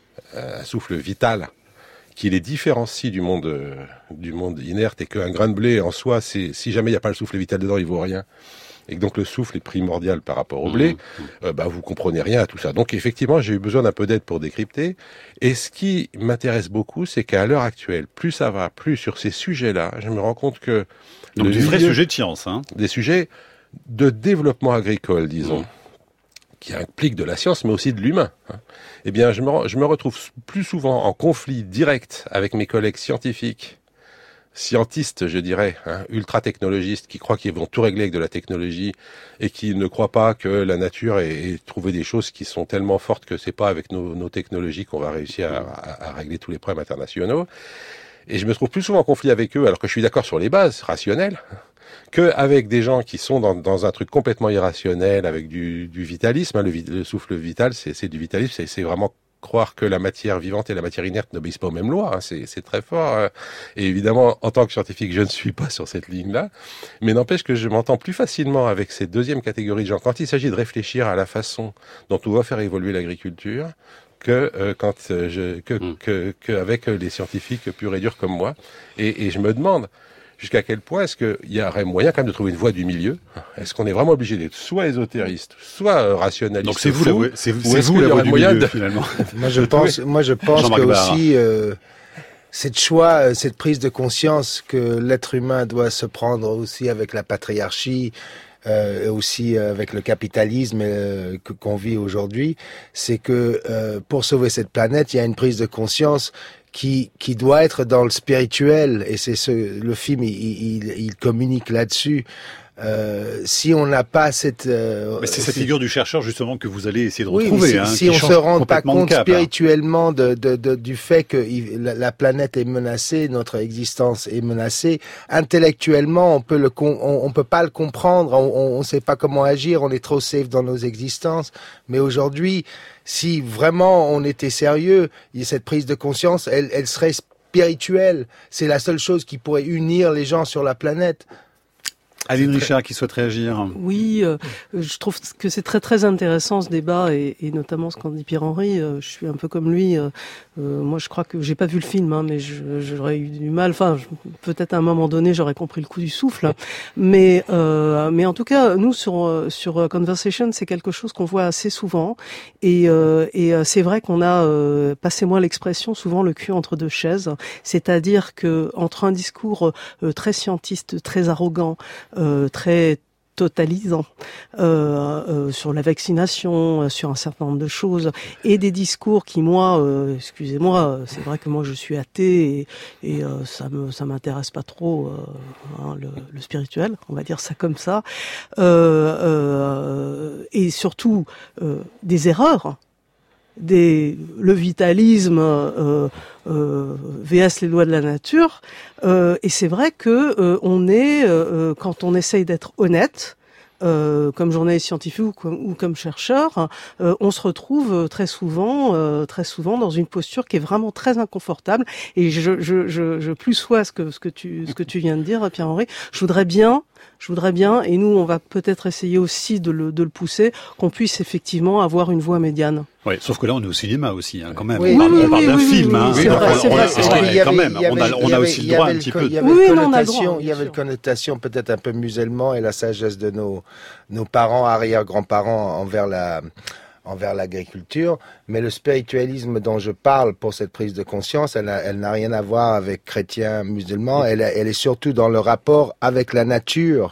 un souffle vital, qui les différencie du monde, euh, du monde inerte, et qu'un grain de blé en soi, c'est, si jamais il n'y a pas le souffle vital dedans, il vaut rien. Et que donc le souffle est primordial par rapport au blé, mmh. euh, bah vous comprenez rien à tout ça. Donc effectivement, j'ai eu besoin d'un peu d'aide pour décrypter. Et ce qui m'intéresse beaucoup, c'est qu'à l'heure actuelle, plus ça va, plus sur ces sujets-là, je me rends compte que... Donc des vrais sujets de science, hein. Des sujets de développement agricole, disons, mmh. qui impliquent de la science, mais aussi de l'humain. Hein. Eh bien, je me, je me retrouve plus souvent en conflit direct avec mes collègues scientifiques, scientistes, je dirais, hein, ultra-technologistes, qui croient qu'ils vont tout régler avec de la technologie et qui ne croient pas que la nature ait, ait trouvé des choses qui sont tellement fortes que c'est pas avec nos, nos technologies qu'on va réussir à, à, à régler tous les problèmes internationaux. Et je me trouve plus souvent en conflit avec eux, alors que je suis d'accord sur les bases rationnelles, qu'avec des gens qui sont dans, dans un truc complètement irrationnel, avec du, du vitalisme. Hein, le, le souffle vital, c'est, c'est du vitalisme, c'est, c'est vraiment croire que la matière vivante et la matière inerte n'obéissent pas aux mêmes lois. Hein, c'est, c'est très fort. Hein. Et évidemment, en tant que scientifique, je ne suis pas sur cette ligne-là. Mais n'empêche que je m'entends plus facilement avec cette deuxième catégorie de gens. Quand il s'agit de réfléchir à la façon dont on va faire évoluer l'agriculture, que euh, quand euh, je que, mmh. que que avec les scientifiques purs et durs comme moi, et, et je me demande jusqu'à quel point est-ce qu'il y aurait moyen quand même de trouver une voie du milieu. Est-ce qu'on est vraiment obligé d'être soit ésotériste, soit euh, rationaliste? Donc c'est vous, fou, la, c'est, c'est vous la voie du milieu de... finalement. Moi je pense, moi je pense que aussi euh, cette choix, cette prise de conscience que l'être humain doit se prendre aussi avec la patriarchie. Euh, et aussi euh, avec le capitalisme euh, que, qu'on vit aujourd'hui, c'est que euh, pour sauver cette planète, il y a une prise de conscience qui qui doit être dans le spirituel, et c'est ce le film il il, il communique là-dessus. Euh, si on n'a pas cette... Euh, Mais c'est cette figure du chercheur justement que vous allez essayer de oui, retrouver. Si, hein, si on se rend pas compte cap, spirituellement de, de, de, du fait que il, la, la planète est menacée, notre existence est menacée, intellectuellement on peut le on, on peut pas le comprendre, on, on sait pas comment agir, on est trop safe dans nos existences. Mais aujourd'hui, si vraiment on était sérieux, cette prise de conscience, elle, elle serait spirituelle. C'est la seule chose qui pourrait unir les gens sur la planète. Aline Richard qui souhaite réagir. Oui, euh, je trouve que c'est très très intéressant ce débat et, et notamment ce qu'en dit Pierre-Henri. Euh, je suis un peu comme lui. Euh, euh, moi, je crois que j'ai pas vu le film, hein, mais je, j'aurais eu du mal. Enfin, je, peut-être à un moment donné, j'aurais compris le coup du souffle. Mais euh, mais en tout cas, nous sur sur Conversation, c'est quelque chose qu'on voit assez souvent et euh, et c'est vrai qu'on a, euh, passez-moi l'expression, souvent le cul entre deux chaises. C'est-à-dire que entre un discours euh, très scientiste, très arrogant, Euh, très totalisant euh, euh, sur la vaccination, euh, sur un certain nombre de choses, et des discours qui, moi, euh, excusez-moi, c'est vrai que moi je suis athée et, et euh, ça me ça m'intéresse pas trop euh, hein, le, le spirituel, on va dire ça comme ça, euh, euh, et surtout euh, des erreurs. Des, le vitalisme euh, euh, vs les lois de la nature, euh, et c'est vrai que euh, on est euh, quand on essaye d'être honnête, euh, comme journaliste scientifique ou comme, ou comme chercheur, euh, on se retrouve très souvent, euh, très souvent dans une posture qui est vraiment très inconfortable. Et je, je, je, je plus sois ce que ce que tu ce que tu viens de dire, Pierre-Henri. Je voudrais bien. Je voudrais bien, et nous, on va peut-être essayer aussi de le, de le pousser, qu'on puisse effectivement avoir une voie médiane. Oui, sauf que là, on est au cinéma aussi, hein, quand même. Oui, on parle, oui, on parle oui, d'un oui, film, oui, hein. oui, c'est vrai, c'est vrai, c'est vrai. Quand même, on a, on a aussi le droit un petit peu. Il y avait oui, une non, on a le connotation, droit, il y avait une connotation peut-être un peu musulman et la sagesse de nos, nos parents, arrière-grands-parents envers la, envers l'agriculture, mais le spiritualisme dont je parle pour cette prise de conscience, elle, a, elle n'a rien à voir avec chrétiens, musulmans, elle, elle est surtout dans le rapport avec la nature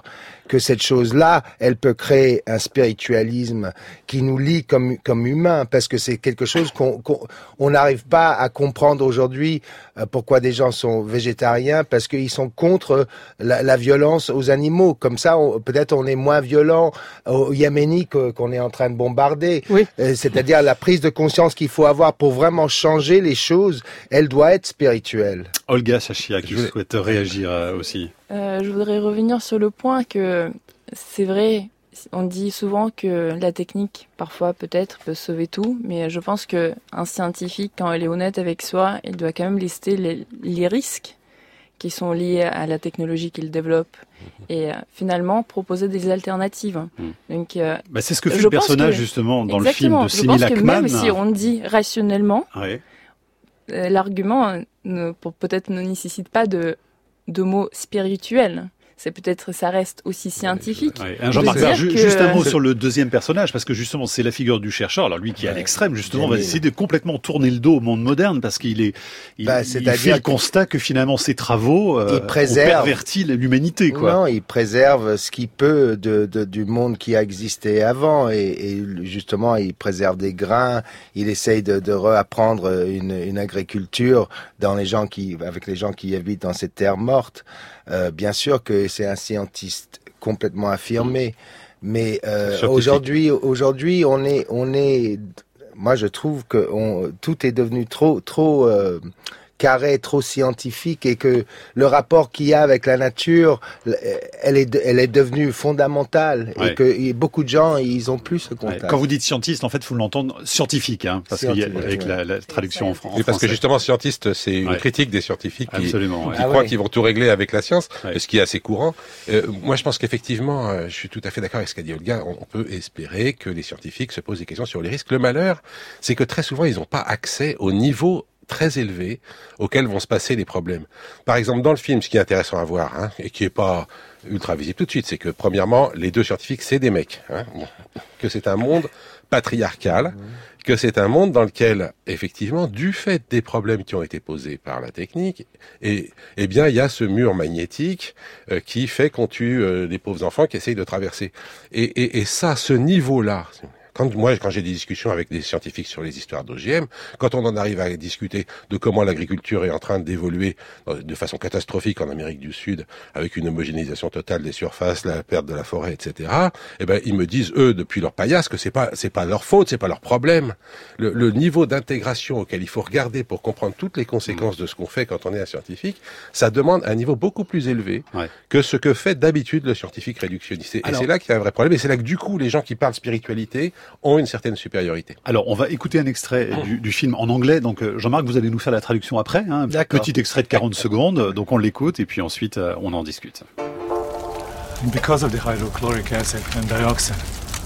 que cette chose-là, elle peut créer un spiritualisme qui nous lie comme comme humains, parce que c'est quelque chose qu'on qu'on on n'arrive pas à comprendre aujourd'hui. Euh, pourquoi des gens sont végétariens? Parce qu'ils sont contre la, la violence aux animaux. Comme ça, on, peut-être on est moins violent au Yéméni que, qu'on est en train de bombarder. Oui. Euh, c'est-à-dire la prise de conscience qu'il faut avoir pour vraiment changer les choses, elle doit être spirituelle. Olga Sachia qui Je... souhaite réagir euh, aussi. Euh, je voudrais revenir sur le point que c'est vrai, on dit souvent que la technique, parfois peut-être, peut sauver tout, mais je pense que un scientifique, quand il est honnête avec soi, il doit quand même lister les, les risques qui sont liés à la technologie qu'il développe et euh, finalement proposer des alternatives. Mmh. Donc, euh, bah, c'est ce que fait le personnage que, justement dans le film de Simi Lachman. Je pense que même si on dit rationnellement, ouais. euh, l'argument ne, pour, peut-être ne nécessite pas de, de mots spirituels. C'est peut-être, ça reste aussi scientifique. Ouais, ouais. Jean-Marc Barr, que... juste un mot sur le deuxième personnage, parce que justement, c'est la figure du chercheur. Alors lui qui est à l'extrême, justement, va essayer de complètement tourner le dos au monde moderne, parce qu'il est, il, bah, il fait le constat que finalement ses travaux euh, ont perverti l'humanité, quoi. Non, il préserve ce qu'il peut de, de, du monde qui a existé avant, et, et justement, il préserve des grains. Il essaye de, de réapprendre une, une agriculture dans les gens qui, avec les gens qui habitent dans ces terres mortes. Euh, bien sûr que c'est un scientiste complètement affirmé, mais euh, aujourd'hui, aujourd'hui, on est, on est, moi je trouve que on, tout est devenu trop, trop euh, carré, trop scientifique, et que le rapport qu'il y a avec la nature, elle est, elle est devenue fondamentale, ouais. et que et beaucoup de gens, ils ont plus ce contact. Ouais. Quand vous dites scientiste, en fait, faut l'entendre scientifique, hein, parce qu'il y a, avec ouais. la, la traduction en, fran- en oui, parce français. que justement, scientiste, c'est une ouais. critique des scientifiques qui, Absolument, ouais. qui ah, croient ouais. qu'ils vont tout régler avec la science, ouais. ce qui est assez courant. Euh, moi, je pense qu'effectivement, euh, je suis tout à fait d'accord avec ce qu'a dit Olga. On, on peut espérer que les scientifiques se posent des questions sur les risques. Le malheur, c'est que très souvent, ils n'ont pas accès au niveau très élevés auxquels vont se passer les problèmes. Par exemple, dans le film, ce qui est intéressant à voir, hein, et qui est pas ultra visible tout de suite, c'est que premièrement, les deux scientifiques, c'est des mecs, hein, que c'est un monde patriarcal, mmh. que c'est un monde dans lequel, effectivement, du fait des problèmes qui ont été posés par la technique, et eh bien, il y a ce mur magnétique euh, qui fait qu'on tue euh, des pauvres enfants qui essayent de traverser. Et, et, et ça, ce niveau-là. Quand moi, quand j'ai des discussions avec des scientifiques sur les histoires d'O G M, quand on en arrive à discuter de comment l'agriculture est en train d'évoluer de façon catastrophique en Amérique du Sud, avec une homogénéisation totale des surfaces, la perte de la forêt, et cetera, eh ben, ils me disent, eux, depuis leur paillasse, que c'est pas, c'est pas leur faute, c'est pas leur problème. Le, le niveau d'intégration auquel il faut regarder pour comprendre toutes les conséquences de ce qu'on fait quand on est un scientifique, ça demande un niveau beaucoup plus élevé ouais. que ce que fait d'habitude le scientifique réductionniste. Et Alors, c'est là qu'il y a un vrai problème, et c'est là que du coup, les gens qui parlent spiritualité ont une certaine supériorité. Alors, on va écouter un extrait mmh. du, du film en anglais. Donc, Jean-Marc, vous allez nous faire la traduction après. Hein, un petit extrait de quarante secondes. Donc, on l'écoute et puis ensuite, euh, on en discute. Because of the hydrochloric acid and dioxin,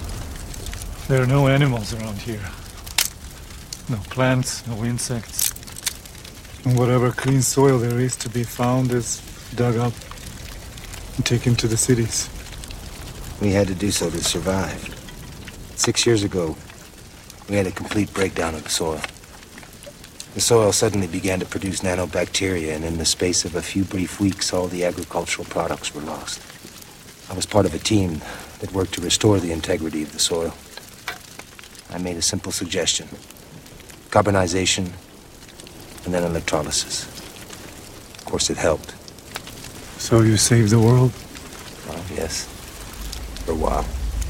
there are no animals around here. No plants, no insects. And whatever clean soil there is to be found is dug up and taken to the cities. We had to do so to survive. Six years ago, we had a complete breakdown of the soil. The soil suddenly began to produce nanobacteria, and in the space of a few brief weeks, all the agricultural products were lost. I was part of a team that worked to restore the integrity of the soil. I made a simple suggestion: carbonization and then electrolysis. Of course, it helped. So you saved the world? Well, yes. For a while.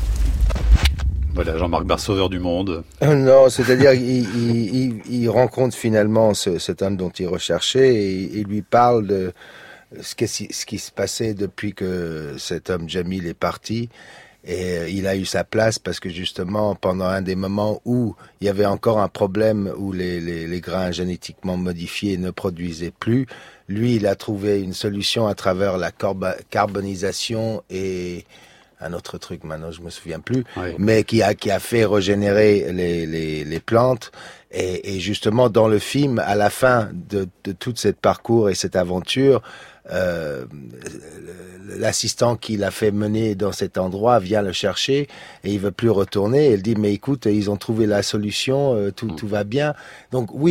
Voilà, Jean-Marc Barr, sauveur du monde. Non, c'est-à-dire il, il, il, il rencontre finalement ce, cet homme dont il recherchait et il lui parle de ce qui, ce qui se passait depuis que cet homme Jamil est parti. Et il a eu sa place parce que justement, pendant un des moments où il y avait encore un problème où les, les, les grains génétiquement modifiés ne produisaient plus, lui, il a trouvé une solution à travers la corba- carbonisation et un autre truc, maintenant je me souviens plus, oui. mais qui a qui a fait régénérer les les, les plantes. Et, et justement, dans le film, à la fin de, de tout ce parcours et cette aventure, euh, l'assistant qui l'a fait mener dans cet endroit vient le chercher et il veut plus retourner. Et il dit, mais écoute, ils ont trouvé la solution, euh, tout, mmh. tout va bien. Donc oui,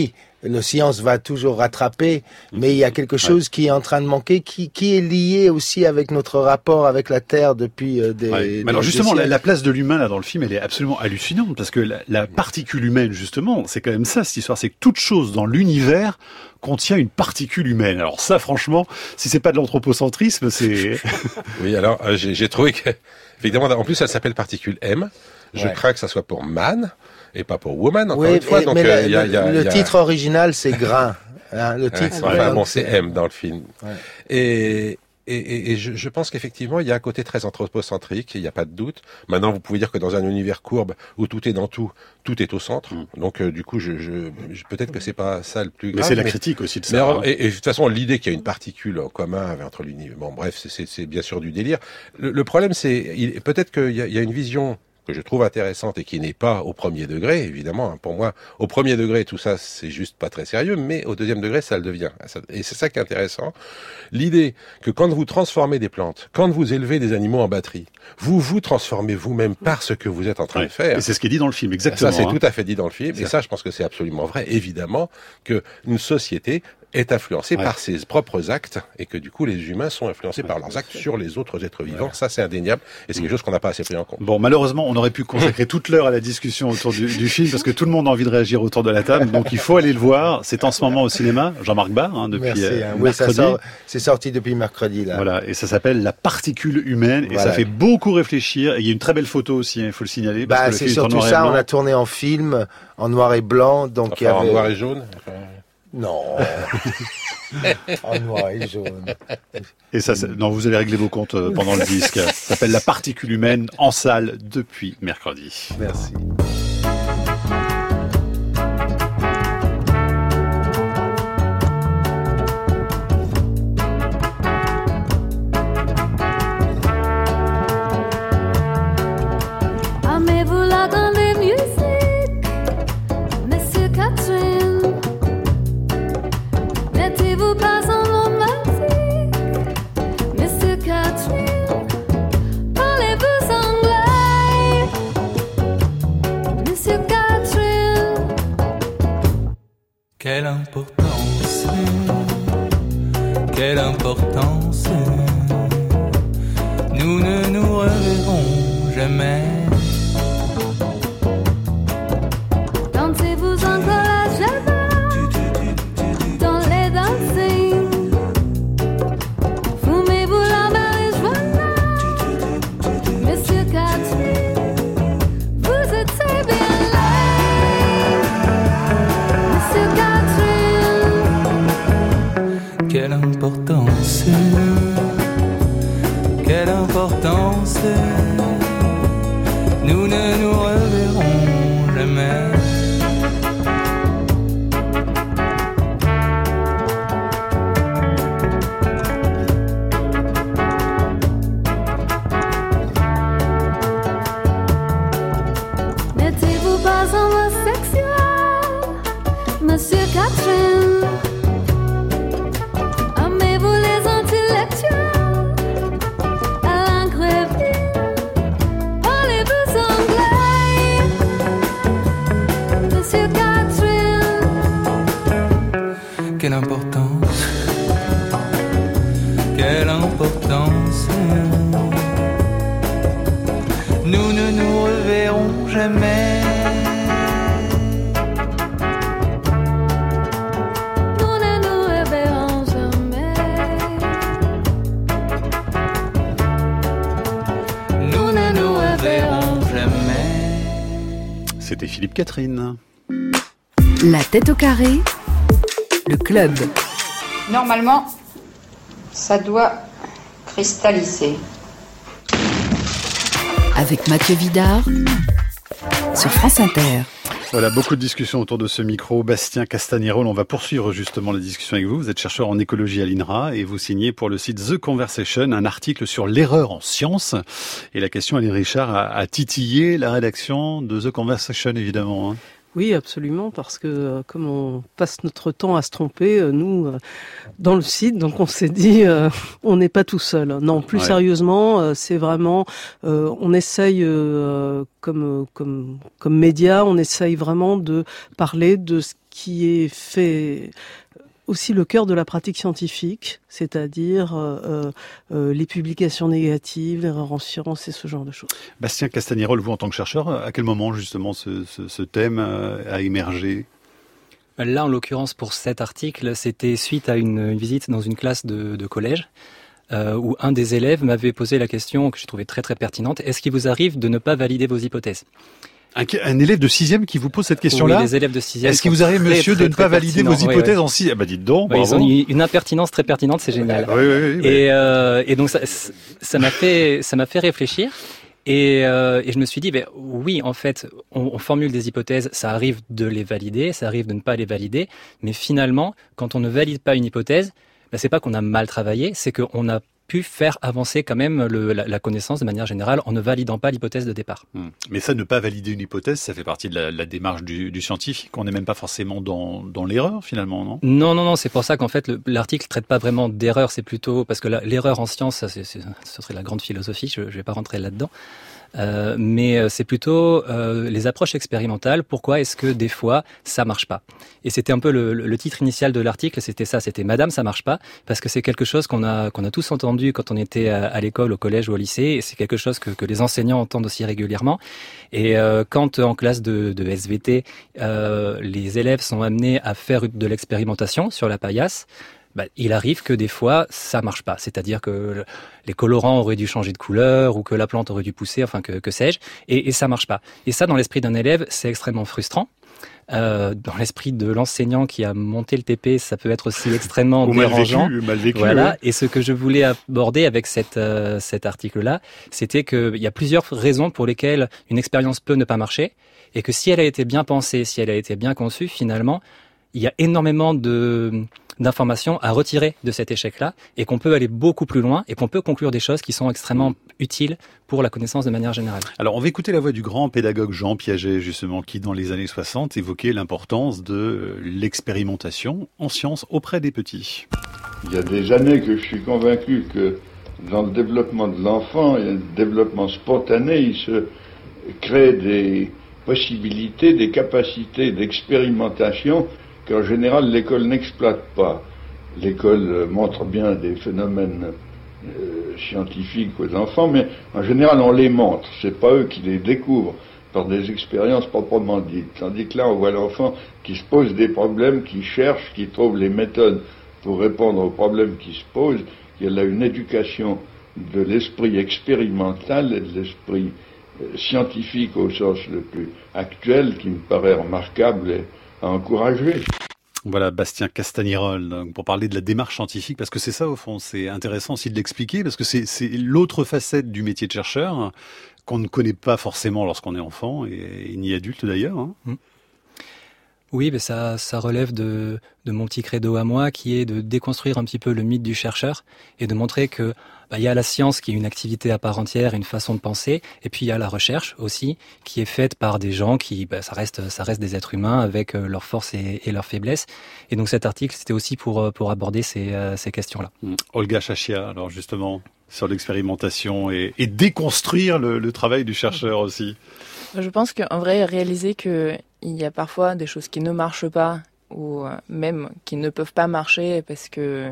la science va toujours rattraper, mais il y a quelque chose ouais. qui est en train de manquer, qui, qui est lié aussi avec notre rapport avec la Terre depuis euh, des, ouais. des... Mais alors justement, la, la place de l'humain là dans le film, elle est absolument hallucinante, parce que la, la particule humaine, justement, c'est quand même ça, cette histoire, c'est que toute chose dans l'univers contient une particule humaine. Alors ça, franchement, si c'est pas de l'anthropocentrisme, c'est... Oui, alors euh, j'ai, j'ai trouvé que, évidemment, en plus, elle s'appelle particule M. Je ouais. crains que ça soit pour man et pas pour woman, encore oui, une fois. Et, donc, mais euh, la, y a, y a, le y a... titre original, c'est grain. Hein, le titre. Ouais, enfin, bon, c'est M dans le film. Ouais. Et... Et, et, et je, je pense qu'effectivement, il y a un côté très anthropocentrique, il n'y a pas de doute. Maintenant, vous pouvez dire que dans un univers courbe où tout est dans tout, tout est au centre. Mmh. Donc, euh, du coup, je, je, je, peut-être que c'est pas ça le plus grave. Mais c'est la mais, critique aussi de ça. Mais alors, hein. et, et de toute façon, l'idée qu'il y a une particule en commun entre l'univers, bon, bref, c'est, c'est, c'est bien sûr du délire. Le, le problème, c'est il, peut-être qu'il y a, il y a une vision que je trouve intéressante et qui n'est pas au premier degré, évidemment. Pour moi, au premier degré, tout ça, c'est juste pas très sérieux, mais au deuxième degré, ça le devient. Et c'est ça qui est intéressant. L'idée que quand vous transformez des plantes, quand vous élevez des animaux en batterie, vous vous transformez vous-même par ce que vous êtes en train ouais. de faire. Et c'est ce qui est dit dans le film, exactement. Ça, c'est hein. tout à fait dit dans le film. C'est et ça, ça, je pense que c'est absolument vrai, évidemment, qu'une société est influencée ouais. par ses propres actes et que du coup les humains sont influencés ouais. par leurs actes sur les autres êtres vivants. Ouais. Ça, c'est indéniable et c'est quelque chose qu'on n'a pas assez pris en compte. Bon, malheureusement, on aurait pu consacrer toute l'heure à la discussion autour du, du film parce que tout le monde a envie de réagir autour de la table. Donc il faut aller le voir. C'est en ce moment au cinéma. Jean-Marc Barr, hein, depuis Merci, euh, hein. mercredi. Oui, ça sort, c'est sorti depuis mercredi là. Voilà, et ça s'appelle La particule humaine voilà. et ça fait beaucoup réfléchir. Et il y a une très belle photo aussi, il hein, faut le signaler. Parce bah, que le c'est film surtout ça. On a tourné en film, en noir et blanc, donc enfin, il y avait... en noir et jaune. Enfin... Non. En noir et jaune. Et ça, non, vous allez régler vos comptes pendant le disque. Ça s'appelle La particule humaine en salle depuis mercredi. Merci. Aimez-vous la grande musique, Monsieur Catherine? N'êtes-vous pas un romantique, Monsieur Catherine? Parlez-vous anglais, Monsieur Catherine? Quelle importance, quelle importance, nous ne nous reverrons jamais. Dansez-vous encore la java dans les dancing? Fumez-vous la marijuana, Monsieur Catherine? Vous êtes très bien là, Monsieur Catherine. Quelle importance, quelle importance, nous ne nous reverrons jamais. N'êtes-vous pas homosexuel, Monsieur Catherine? Aimez-vous les intellectuels, Alain Grévy? Parlez-vous anglais, Monsieur Catherine? Quelle importance, quelle importance, nous ne nous reverrons jamais. Nous ne nous reverrons jamais. Nous ne nous reverrons jamais. C'était Philippe Catherine. La tête au carré, le club. Normalement, ça doit cristalliser. Avec Mathieu Vidard sur France Inter. Voilà, beaucoup de discussions autour de ce micro. Bastien Castagnérol, on va poursuivre justement la discussion avec vous. Vous êtes chercheur en écologie à l'I N R A et vous signez pour le site The Conversation un article sur l'erreur en sciences. Et la question, Aline Richard, a, a titillé la rédaction de The Conversation, évidemment. Hein. Oui, absolument, parce que euh, comme on passe notre temps à se tromper, euh, nous, euh, dans le site, donc on s'est dit, euh, on n'est pas tout seul. Non, plus Ouais. sérieusement, euh, c'est vraiment, euh, on essaye, euh, comme comme comme média, on essaye vraiment de parler de ce qui est fait. Aussi le cœur de la pratique scientifique, c'est-à-dire euh, euh, les publications négatives, l'erreur en sciences et ce genre de choses. Bastien Castagnerol, vous en tant que chercheur, à quel moment justement ce, ce, ce thème a émergé ? Là, en l'occurrence, pour cet article, c'était suite à une, une visite dans une classe de, de collège, euh, où un des élèves m'avait posé la question que j'ai trouvée très très pertinente. Est-ce qu'il vous arrive de ne pas valider vos hypothèses ? Un, un élève de sixième qui vous pose cette question-là ? Oui, les élèves de sixième. Est-ce qu'il vous arrive, très, monsieur, très, de ne très pas valider vos pertinents. hypothèses Oui, oui. en sixième ? Bah dites donc, Ouais, bravo. ils ont une, une impertinence très pertinente, c'est génial. Oui, oui, oui, et, euh, et donc ça, ça m'a fait, ça m'a fait réfléchir. Et, euh, et je me suis dit, ben, oui, en fait, on, on formule des hypothèses, ça arrive de les valider, ça arrive de ne pas les valider, mais finalement, quand on ne valide pas une hypothèse, ben, c'est pas qu'on a mal travaillé, c'est qu'on a pu faire avancer quand même le, la, la connaissance de manière générale en ne validant pas l'hypothèse de départ. Hum. Mais ça, ne pas valider une hypothèse, ça fait partie de la, la démarche du, du scientifique. On n'est même pas forcément dans, dans l'erreur, finalement, non ? Non, non, non, c'est pour ça qu'en fait, le, l'article traite pas vraiment d'erreur, c'est plutôt... Parce que la, l'erreur en science, ça, c'est, c'est, ce serait la grande philosophie, je, je vais pas rentrer là-dedans. Euh, mais c'est plutôt euh, les approches expérimentales. Pourquoi est-ce que des fois ça marche pas ? Et c'était un peu le, le titre initial de l'article, c'était ça, c'était Madame ça marche pas, parce que c'est quelque chose qu'on a qu'on a tous entendu quand on était à, à l'école, au collège ou au lycée, et c'est quelque chose que, que les enseignants entendent aussi régulièrement. Et euh, quand en classe de, de S V T, euh, les élèves sont amenés à faire de l'expérimentation sur la paillasse, bah, il arrive que des fois, ça marche pas. C'est-à-dire que les colorants auraient dû changer de couleur ou que la plante aurait dû pousser, enfin que, que sais-je, et, et ça marche pas. Et ça, dans l'esprit d'un élève, c'est extrêmement frustrant. Euh, dans l'esprit de l'enseignant qui a monté le T P, ça peut être aussi extrêmement Ou mal dérangeant. vécu, mal vécu, voilà. ouais. Et ce que je voulais aborder avec cette, euh, cet article-là, c'était qu'il y a plusieurs raisons pour lesquelles une expérience peut ne pas marcher, et que si elle a été bien pensée, si elle a été bien conçue, finalement, il y a énormément de d'informations à retirer de cet échec-là et qu'on peut aller beaucoup plus loin et qu'on peut conclure des choses qui sont extrêmement utiles pour la connaissance de manière générale. Alors, on va écouter la voix du grand pédagogue Jean Piaget, justement, qui, dans les années soixante, évoquait l'importance de l'expérimentation en sciences auprès des petits. Il y a des années que je suis convaincu que dans le développement de l'enfant, il y a un développement spontané, il se crée des possibilités, des capacités d'expérimentation qu'en général l'école n'exploite pas. L'école montre bien des phénomènes euh, scientifiques aux enfants, mais en général on les montre, c'est pas eux qui les découvrent par des expériences proprement dites. Tandis que là on voit l'enfant qui se pose des problèmes, qui cherche, qui trouve les méthodes pour répondre aux problèmes qui se posent. Il y a là une éducation de l'esprit expérimental et de l'esprit euh, scientifique au sens le plus actuel qui me paraît remarquable et à encourager. Voilà, Bastien Castagnerol, donc, pour parler de la démarche scientifique, parce que c'est ça au fond, c'est intéressant aussi de l'expliquer, parce que c'est, c'est l'autre facette du métier de chercheur qu'on ne connaît pas forcément lorsqu'on est enfant, et, et ni adulte d'ailleurs. Hein. Mmh. Oui, mais ça, ça relève de, de mon petit credo à moi, qui est de déconstruire un petit peu le mythe du chercheur et de montrer que bah, il y a la science qui est une activité à part entière, une façon de penser, et puis il y a la recherche aussi, qui est faite par des gens qui, bah, ça reste, ça reste des êtres humains avec euh, leurs forces et, et leurs faiblesses. Et donc cet article, c'était aussi pour pour aborder ces, euh, ces questions-là. Mmh. Olga Chachia, alors justement sur l'expérimentation et, et déconstruire le, le travail du chercheur aussi. Je pense qu'en vrai, réaliser qu'il y a parfois des choses qui ne marchent pas ou même qui ne peuvent pas marcher parce que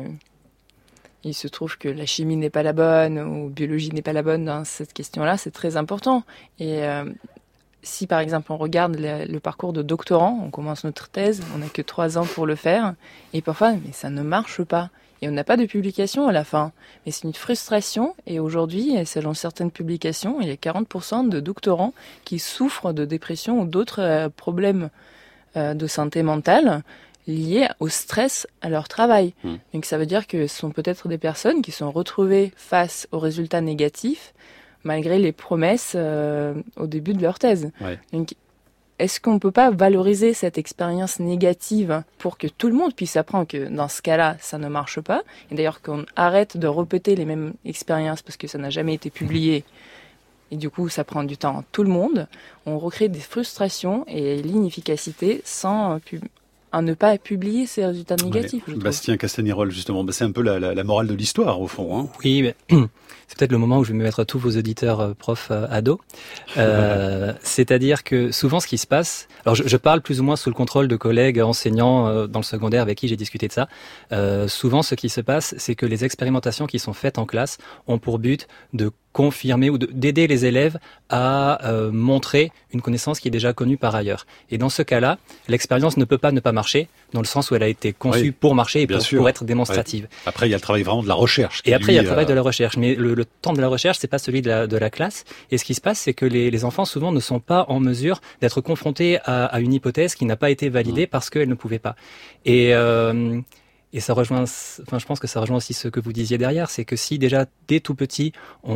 il se trouve que la chimie n'est pas la bonne ou biologie n'est pas la bonne dans cette question-là, c'est très important. Et euh, si par exemple on regarde le, le parcours de doctorant, on commence notre thèse, on n'a que trois ans pour le faire, et parfois mais ça ne marche pas. Et on n'a pas de publication à la fin. Mais c'est une frustration. Et aujourd'hui, selon certaines publications, il y a quarante pour cent de doctorants qui souffrent de dépression ou d'autres euh, problèmes euh, de santé mentale liés au stress à leur travail. Mmh. Donc ça veut dire que ce sont peut-être des personnes qui sont retrouvées face aux résultats négatifs malgré les promesses euh, au début de leur thèse. Ouais. Donc, est-ce qu'on ne peut pas valoriser cette expérience négative pour que tout le monde puisse apprendre que dans ce cas-là, ça ne marche pas? Et d'ailleurs qu'on arrête de répéter les mêmes expériences parce que ça n'a jamais été publié et du coup ça prend du temps à tout le monde, on recrée des frustrations et l'inefficacité sans pub- à ne pas publier ces résultats négatifs. Ouais. Bastien Castanirol, justement, bah, c'est un peu la, la, la morale de l'histoire, au fond. Hein. Oui, mais c'est peut-être le moment où je vais me mettre à tous vos auditeurs euh, profs euh, ados. Euh, c'est-à-dire que souvent, ce qui se passe... Alors, je, je parle plus ou moins sous le contrôle de collègues enseignants euh, dans le secondaire avec qui j'ai discuté de ça. Euh, souvent, ce qui se passe, c'est que les expérimentations qui sont faites en classe ont pour but de confirmer ou de, d'aider les élèves à euh, montrer une connaissance qui est déjà connue par ailleurs. Et dans ce cas-là, l'expérience ne peut pas ne pas marcher, dans le sens où elle a été conçue oui, pour marcher et pour, pour être démonstrative. Ouais. Après, il y a le travail vraiment de la recherche. Et après, il y a le travail euh... de la recherche. Mais le, le temps de la recherche, c'est pas celui de la, de la classe. Et ce qui se passe, c'est que les, les enfants, souvent, ne sont pas en mesure d'être confrontés à, à une hypothèse qui n'a pas été validée mmh. parce qu'elle ne pouvait pas. Et... Euh, Et ça rejoint, enfin, je pense que ça rejoint aussi ce que vous disiez derrière, c'est que si déjà dès tout petit,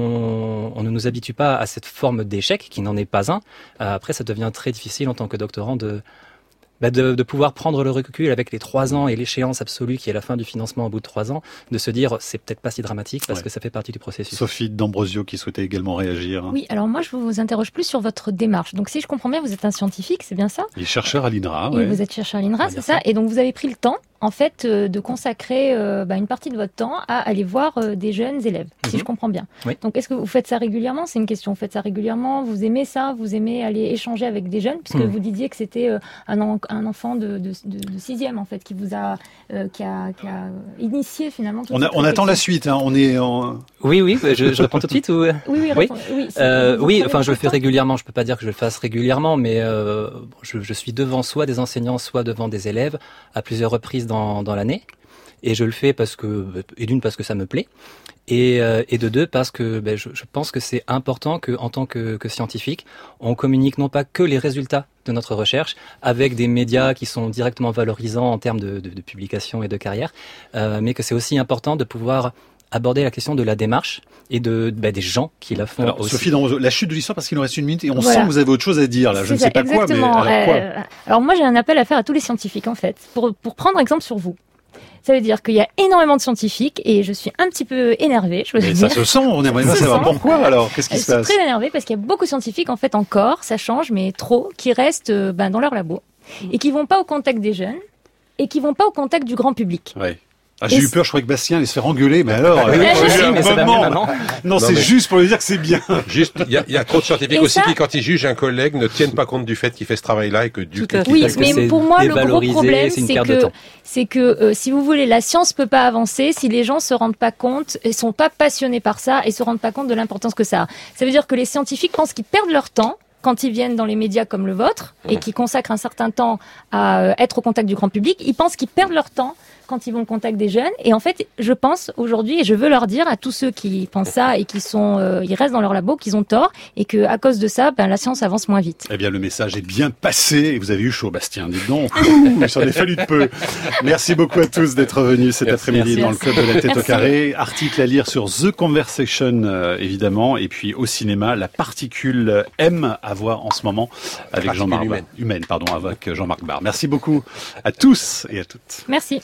on, on ne nous habitue pas à cette forme d'échec, qui n'en est pas un, après ça devient très difficile en tant que doctorant de, bah de, de pouvoir prendre le recul avec les trois ans et l'échéance absolue qui est la fin du financement au bout de trois ans, de se dire c'est peut-être pas si dramatique parce ouais. que ça fait partie du processus. Sophie D'Ambrosio qui souhaitait également réagir. Oui, alors moi je vous interroge plus sur votre démarche. Donc si je comprends bien, vous êtes un scientifique, c'est bien ça ? Il est chercheur à l'INRA. Et ouais. vous êtes chercheur à l'INRA, c'est ça ? Et donc vous avez pris le temps en fait, euh, de consacrer euh, bah, une partie de votre temps à aller voir euh, des jeunes élèves, si mm-hmm. je comprends bien. Oui. Donc, est-ce que vous faites ça régulièrement ? C'est une question. Vous faites ça régulièrement ? Vous aimez ça ? Vous aimez aller échanger avec des jeunes ? Puisque mm. vous disiez que c'était euh, un, en, un enfant de, de, de, de sixième, en fait, qui vous a, euh, qui a, qui a initié finalement. On, a, on attend la suite. Hein. On est en... Oui, oui. Je, je réponds tout de suite ou... Oui, oui. Oui. oui, euh, oui enfin, je le fais régulièrement. Je peux pas dire que je le fasse régulièrement, mais euh, je, je suis devant soit des enseignants, soit devant des élèves à plusieurs reprises dans, dans l'année. Et je le fais parce que, et d'une parce que ça me plaît, et, euh, et de deux parce que ben, je, je pense que c'est important que, en tant que, que scientifique, on communique non pas que les résultats de notre recherche avec des médias qui sont directement valorisants en termes de, de, de publication et de carrière, euh, mais que c'est aussi important de pouvoir aborder la question de la démarche et de bah, des gens qui la font alors, aussi. Sophie, dans la chute de l'histoire, parce qu'il nous reste une minute et on voilà. sent que vous avez autre chose à dire là. Je c'est ne sais ça, pas exactement. quoi, mais alors quoi euh, Alors moi, j'ai un appel à faire à tous les scientifiques en fait, pour pour prendre exemple sur vous. Ça veut dire qu'il y a énormément de scientifiques et je suis un petit peu énervée. Je veux mais dire. Ça se sent, on aimerait bien savoir pourquoi alors. Qu'est-ce qui je se passe ? Je suis très énervée parce qu'il y a beaucoup de scientifiques en fait encore, ça change, mais trop, qui restent euh, ben, dans leur labo et qui vont pas au contact des jeunes et qui vont pas au contact du grand public. Ouais. Ah, j'ai et eu peur, je croyais que Bastien allait se faire engueuler, mais alors, oui, euh, oui, oui, mais c'est pas bien maintenant. Non, non, c'est mais... juste pour lui dire que c'est bien. Juste, il y a, y a trop de scientifiques et aussi ça... qui, quand ils jugent un collègue, ne tiennent pas compte du fait qu'il fait ce travail-là et que du coup, oui, mais pour moi, le gros problème, c'est, c'est que, c'est que, euh, si vous voulez, la science peut pas avancer si les gens se rendent pas compte et sont pas passionnés par ça et se rendent pas compte de l'importance que ça a. Ça veut dire que les scientifiques pensent qu'ils perdent leur temps quand ils viennent dans les médias comme le vôtre et qui consacrent un certain temps à euh, être au contact du grand public, ils pensent qu'ils perdent leur temps quand ils vont au contact des jeunes. Et en fait, je pense aujourd'hui, et je veux leur dire à tous ceux qui pensent ça et qui sont, euh, ils restent dans leur labo, qu'ils ont tort et que à cause de ça, ben la science avance moins vite. Eh bien, le message est bien passé et vous avez eu chaud, Bastien. Dites donc, il s'en est fallu de peu. Merci beaucoup à tous d'être venus cet merci, après-midi merci, dans merci. le club de la tête merci. au carré. Article à lire sur The Conversation, euh, évidemment, et puis au cinéma, La particule M à voir en ce moment avec Jean-Marc humaine. humaine, pardon, avec Jean-Marc Barr. Merci beaucoup à tous et à toutes. Merci.